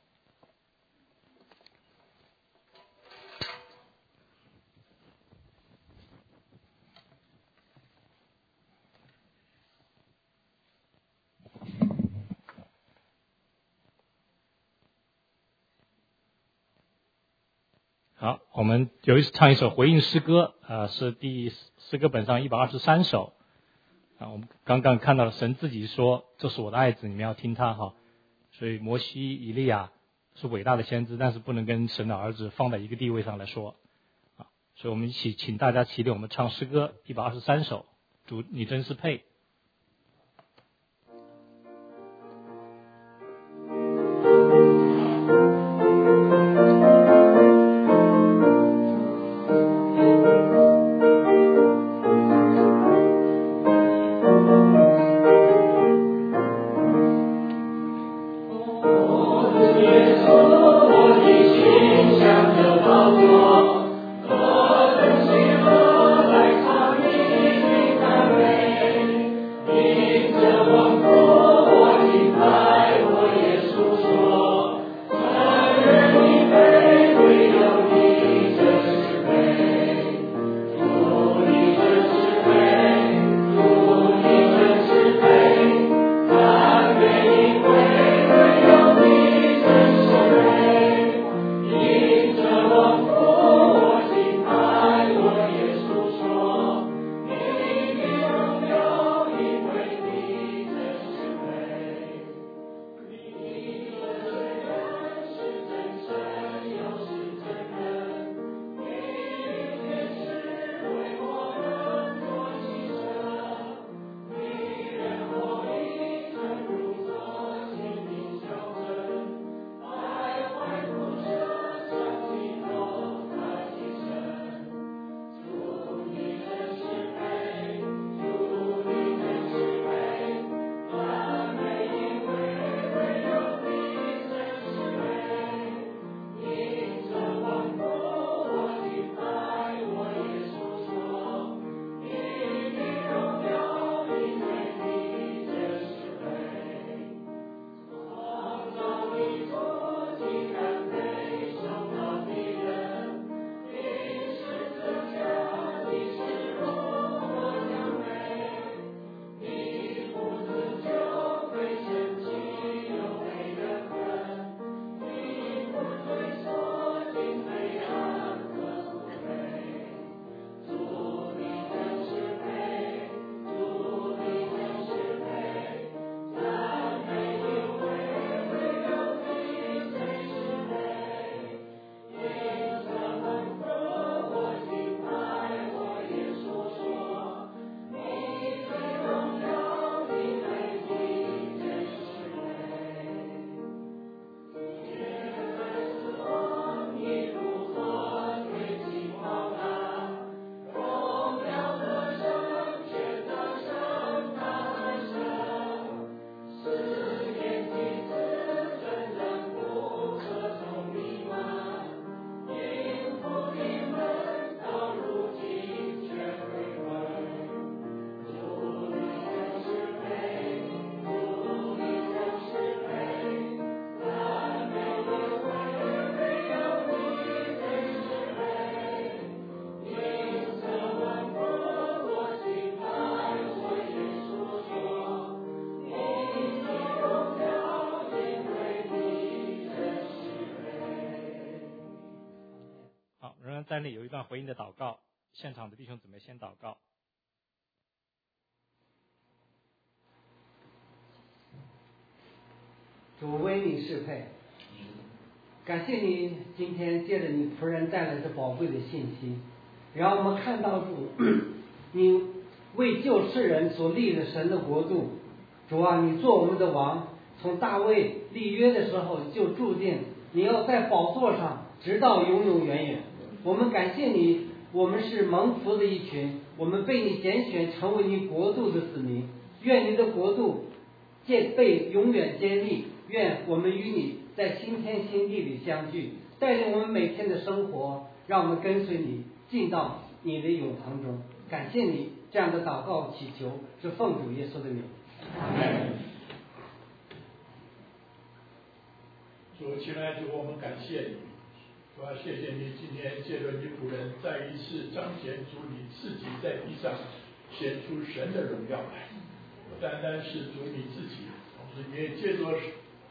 好，我们有一次唱一首回应诗歌，是诗歌本上123首。我们刚刚看到了神自己说：“这是我的爱子，你们要听他。”哈，所以摩西、以利亚是伟大的先知，但是不能跟神的儿子放在一个地位上来说。所以我们一起请大家起立，我们唱诗歌123首。主，你真是配。 我的心何来靠你的美？ 站立有一段回应的祷告，现场的弟兄姊妹先祷告。 主为你适配，感谢你今天借着你仆人带来的宝贵的信息，让我们看到主你为救世人所立的神的国度。主啊，你做我们的王，从大卫立约的时候就注定你要在宝座上直到永永远远。我们感谢你，我们是蒙福的一群，我们被你拣选成为你国度的子民。愿你的国度被永远建立，愿我们与你在新天新地里相聚，带领我们每天的生活，让我们跟随你进到你的永恒中。感谢你，这样的祷告祈求是奉主耶稣的名。 主，亲爱的主，我们感谢你，主啊，谢谢你今天借着你仆人再一次彰显主你自己在地上显出神的荣耀来，不单单是主你自己，同时你也借着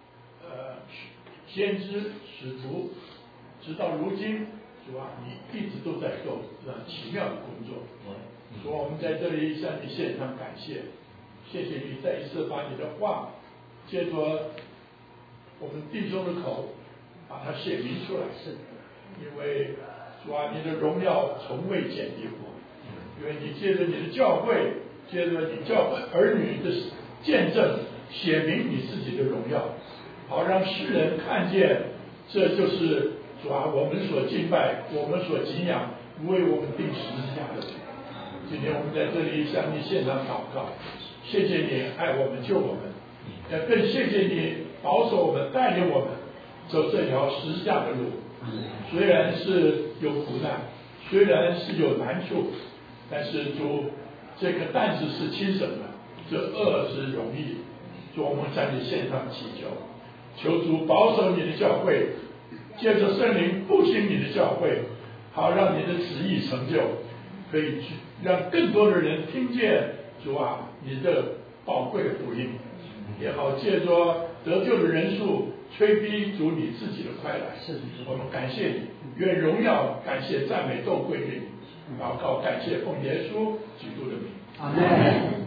先知使徒，直到如今，主啊，你一直都在做这样奇妙的工作。主啊，我们在这里向你献上感谢，谢谢你再一次把你的话借着我们弟兄的口把它写明出来。 是， 因为主啊，你的荣耀从未减低过，因为你借着你的教会，借着你教会儿女的见证，写明你自己的荣耀，好让世人看见，这就是主啊，我们所敬拜，我们所敬仰，为我们定十字架的主。今天我们在这里向你献上祷告，谢谢你爱我们救我们，也更谢谢你保守我们带领我们走这条十字架的路。虽然是有苦难，虽然是有难处，但是主，这个担子是轻省的，这恶是容易的。主，我们向你献上祈求，求主保守你的教会，借着圣灵复兴你的教会，好让你的旨意成就，可以让更多的人听见主啊你的宝贵的福音，也好借着得救的人数催逼主你自己的快来。 是， 我们感谢你，愿荣耀、感谢、赞美都归给你。祷告、感谢，奉耶稣基督的名。 阿门。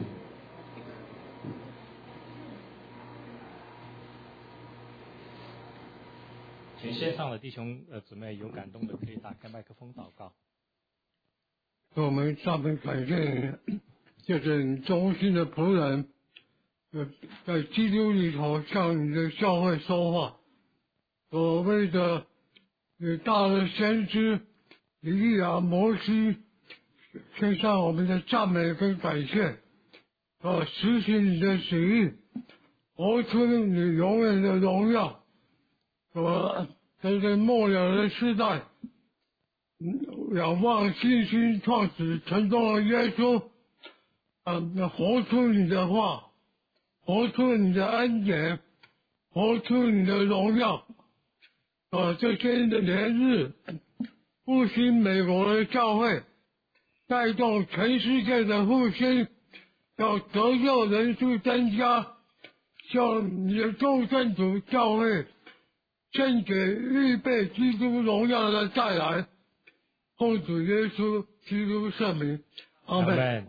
请线上的弟兄姊妹有感动的可以打开麦克风祷告。 我们上面感谢你，就是你忠心的仆人，在基督里头向你的教会说话。所谓的大的先知以利亚、摩西，献上我们的赞美跟感谢，实行你的旨意，活出你永远的荣耀。在这末了的时代，仰望信心创始成终的耶稣，活出你的话，活出你的恩典，活出你的荣耀。这些的连日复兴美国的教会，带动全世界的复兴，要得救人数增加，向你的众圣徒教会献给预备基督荣耀的再来。奉主耶稣基督圣名，阿门。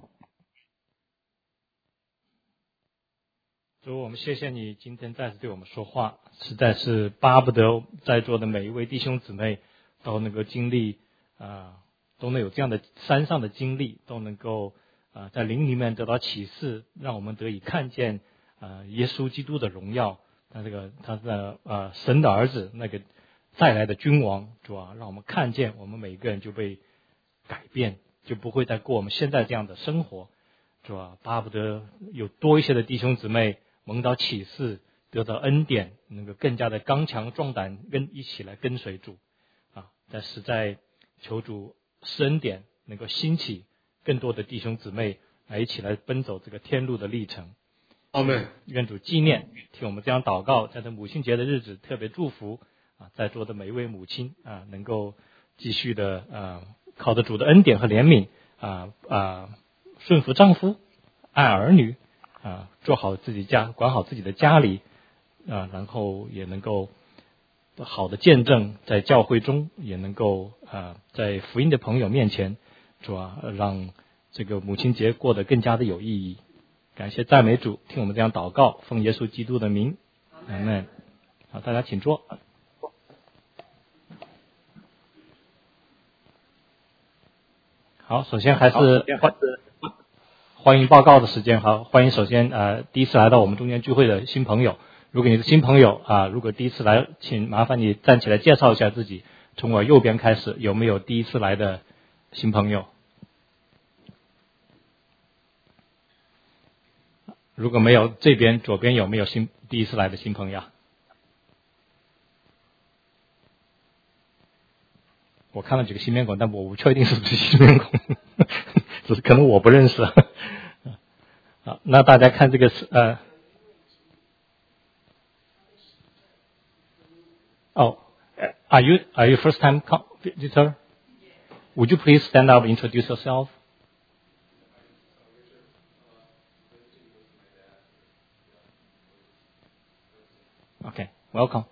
主，我们谢谢你今天再次对我们说话，实在是巴不得在座的每一位弟兄姊妹都能够经历都能有这样的山上的经历，都能够在灵里面得到启示，让我们得以看见耶稣基督的荣耀，他的神的儿子那个再来的君王。主啊，让我们看见我们每一个人就被改变，就不会再过我们现在这样的生活。主啊，巴不得有多一些的弟兄姊妹蒙到启示，得到恩典，能够更加的刚强壮胆，一起来跟随主但实在求主施恩典，能够兴起更多的弟兄姊妹来一起来奔走这个天路的历程。 阿门。 愿主纪念听我们这样祷告，在这母亲节的日子特别祝福在座的每一位母亲能够继续的靠着主的恩典和怜悯顺服丈夫，爱儿女做好自己家，管好自己的家里然后也能够好的见证，在教会中也能够在福音的朋友面前，主啊，让这个母亲节过得更加的有意义。感谢赞美主，听我们这样祷告，奉耶稣基督的名，阿们。好，大家请坐。好，首先还是欢迎报告的时间。好，欢迎首先第一次来到我们中间聚会的新朋友。如果你是新朋友如果第一次来，请麻烦你站起来介绍一下自己，从我右边开始，有没有第一次来的新朋友？如果没有，这边左边有没有第一次来的新朋友？我看到几个新面孔，但我不确定是不是新面孔，只是可能我不认识。好，那大家看这个are you first time visitor? Would you please stand up and introduce yourself? Okay, welcome.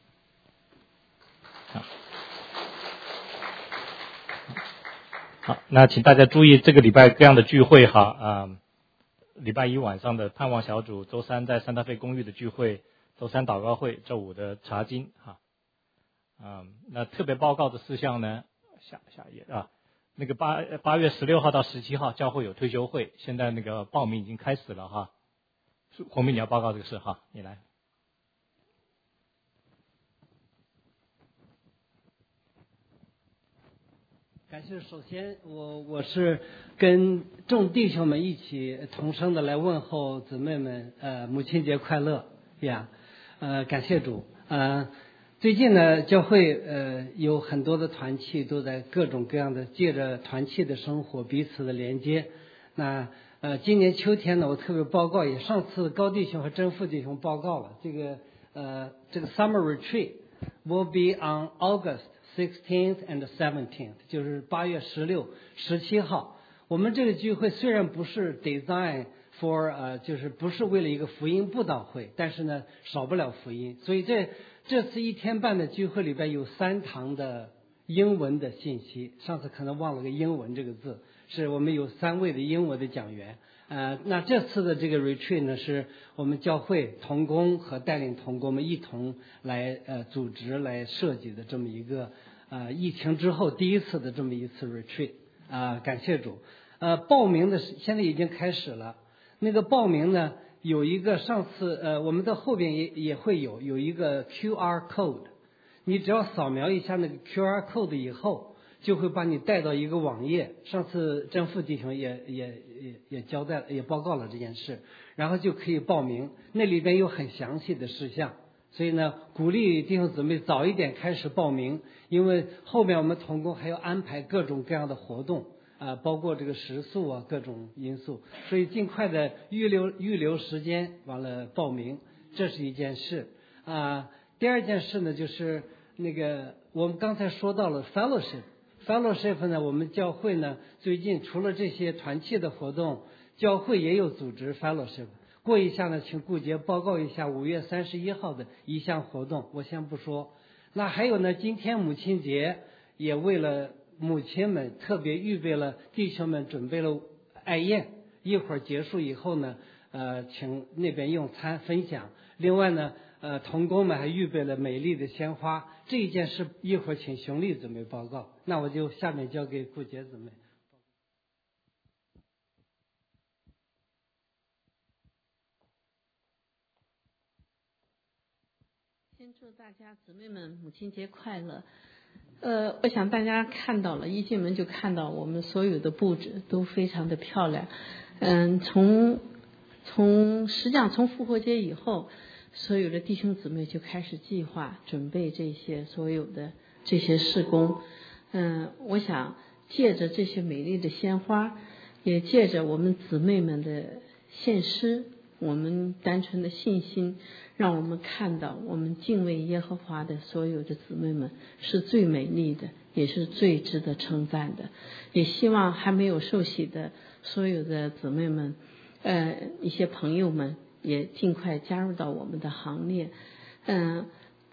好，那请大家注意这个礼拜这样的聚会礼拜一晚上的盼望小组，周三在三大费公寓的聚会，周三祷告会，周五的查经那特别报告的事项呢，下一页那个8月16号到17号教会有退休会，现在那个报名已经开始了红明你要报告这个事你来。 感谢，首先我是跟众弟兄们一起同声的来问候姊妹们母亲节快乐呀！感谢主最近呢教会有很多的团契都在各种各样的借着团契的生活彼此的连接。那今年秋天呢，我特别报告，也上次高弟兄和真父弟兄报告了，这个 summer retreat will be on August 16th and 17th， 就是8月16、17号。我们这个聚会虽然不是 design for 就是不是为了一个福音布道会，但是呢少不了福音，所以这次1天半的聚会里边有3堂的英文的信息。上次可能忘了个英文这个字，是我们有3位的英文的讲员。那这次的这个 retreat 呢，是我们教会同工和带领同工们一同来组织来设计的这么一个疫情之后第一次的这么一次 retreat。感谢主。报名的现在已经开始了。那个报名呢，有一个上次我们的后边也会有一个 QR code， 你只要扫描一下那个 QR code 以后，就会把你带到一个网页。上次真父弟兄也交代了，也报告了这件事，然后就可以报名。那里边有很详细的事项，所以呢，鼓励弟兄姊妹早一点开始报名，因为后面我们同工还要安排各种各样的活动包括这个食宿各种因素，所以尽快的预留时间，完了报名，这是一件事第二件事呢，就是那个我们刚才说到了 fellowship 呢，我们教会呢最近除了这些团契的活动，教会也有组织 fellowship。过一下呢，请顾杰报告一下5月31号的一项活动，我先不说。那还有呢，今天母亲节也为了母亲们特别预备了，弟兄们准备了爱宴，一会儿结束以后呢请那边用餐分享。另外呢同工们还预备了美丽的鲜花，这一件事一会儿请熊丽姊妹报告。那我就下面交给顾杰姊妹。 先祝大家姊妹们母亲节快乐。我想大家看到了，一进门就看到我们所有的布置都非常的漂亮。实际上从复活节以后，所有的弟兄姊妹就开始计划准备这些所有的这些事工。我想借着这些美丽的鲜花，也借着我们姊妹们的献诗，我们单纯的信心，让我们看到我们敬畏耶和华的所有的姊妹们是最美丽的，也是最值得称赞的。也希望还没有受洗的所有的姊妹们一些朋友们也尽快加入到我们的行列。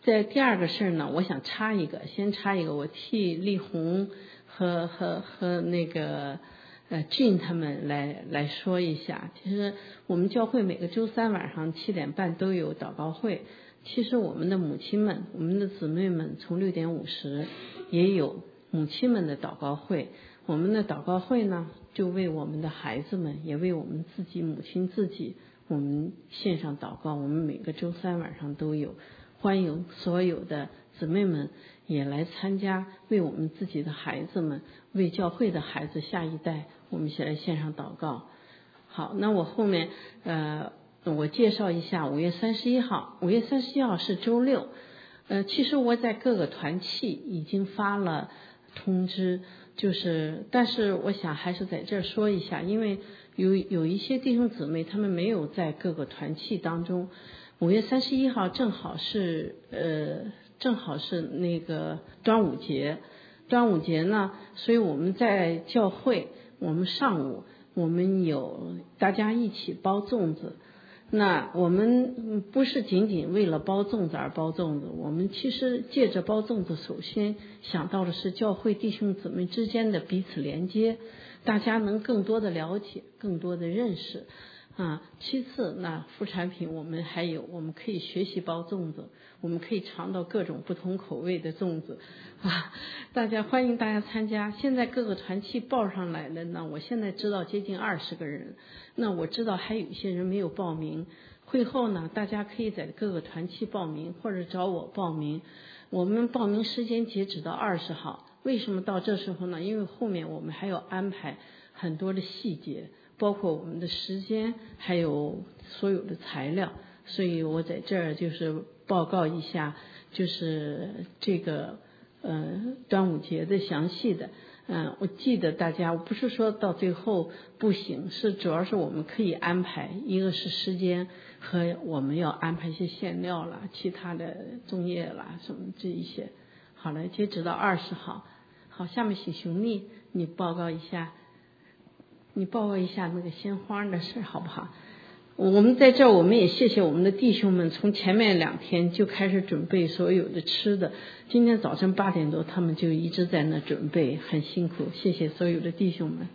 在第二个事儿呢，我想先插一个，我替丽红和那个俊他们来说一下。其实我们教会每个周三晚上7点半都有祷告会。其实我们的母亲们，我们的姊妹们从6点50也有母亲们的祷告会。我们的祷告会呢，就为我们的孩子们，也为我们自己母亲自己，我们线上祷告。我们每个周三晚上都有，欢迎所有的姊妹们也来参加，为我们自己的孩子们，为教会的孩子下一代，我们一起来线上祷告。好，那我后面我介绍一下5月31号，5月31号是周六。其实我在各个团契已经发了通知，但是我想还是在这儿说一下，因为有一些弟兄姊妹他们没有在各个团契当中。5月31号正好是那个端午节呢，所以我们在教会，我们上午我们有大家一起包粽子。那我们不是仅仅为了包粽子而包粽子，我们其实借着包粽子，首先想到的是教会弟兄姊妹之间的彼此连接，大家能更多的了解，更多的认识其次，那副产品我们可以学习包粽子，我们可以尝到各种不同口味的粽子欢迎大家参加。现在各个团契报上来的呢，我现在知道接近20个人，那我知道还有一些人没有报名。会后呢，大家可以在各个团契报名，或者找我报名。我们报名时间截止到20号。为什么到这时候呢？因为后面我们还要安排很多的细节，包括我们的时间，还有所有的材料，所以我在这儿就是报告一下，就是这个端午节的详细的。我记得大家，我不是说到最后不行，主要是我们可以安排，一个是时间和我们要安排一些馅料啦，其他的粽叶啦什么这一些。好了，截止到20号。好，下面请熊丽你报告一下那个鲜花的事好不好？我们在这儿，我们也谢谢我们的弟兄们，从前面2天就开始准备所有的吃的。今天早晨8点多，他们就一直在那准备，很辛苦。谢谢所有的弟兄们。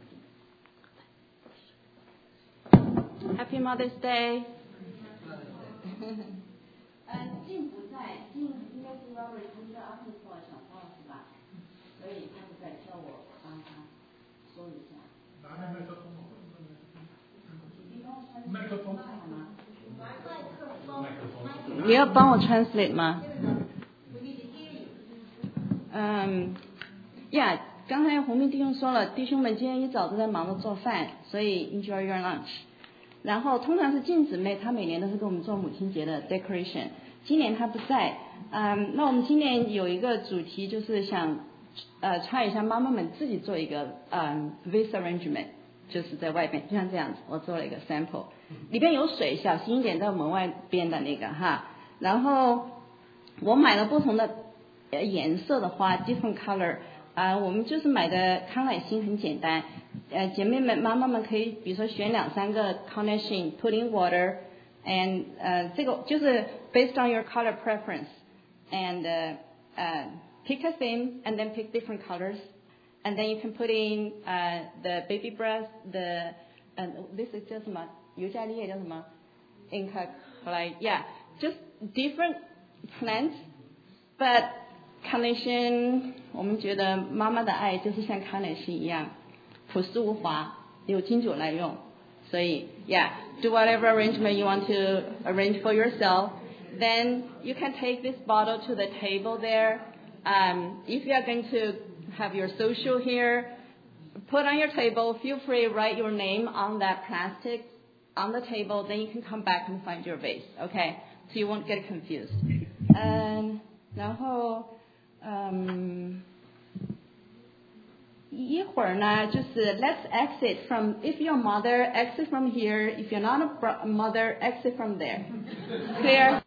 Happy Mother's Day。 静不在，静应该是 Robert 他们在 office 讲话是吧？所以他不在，叫我帮他说一下。 拿着麦克风吗？麦克风。 你要帮我 translate 吗刚才洪明弟兄说了，弟兄们今天一早都在忙着做饭，所以 enjoy your lunch。然后通常是静姊妹，她每年都是给我们做母亲节的 decoration， 今年她不在。那我们今年有一个主题，就是想try一下妈妈们自己做一个vase arrangement， 就是在外边就像这样子，我做了一个 sample， 里边有水，小心一点，在门外边的那个哈。然后我买了不同的颜色的花 different color， 我们就是买的康乃馨，很简单。姐妹们妈妈们可以比如说选2-3个 carnation put in water and 这个就是 based on your color preference and pick a theme and then pick different colors and then you can put in the baby breath the this is 叫什么尤加利叶叫什么 Inca yeah just different plants but carnation 我们觉得妈妈的爱就是像 carnation 一样朴实无华，有金酒来用，所以 do whatever arrangement you want to arrange for yourself. Then you can take this bottle to the table there. If you are going to have your social here, put on your table, feel free to write your name on that plastic on the table, then you can come back and find your vase, okay? So you won't get confused. 然后一会儿呢，就是 let's exit from if you're a mother, exit from here. If you're not a mother, exit from there. Clear?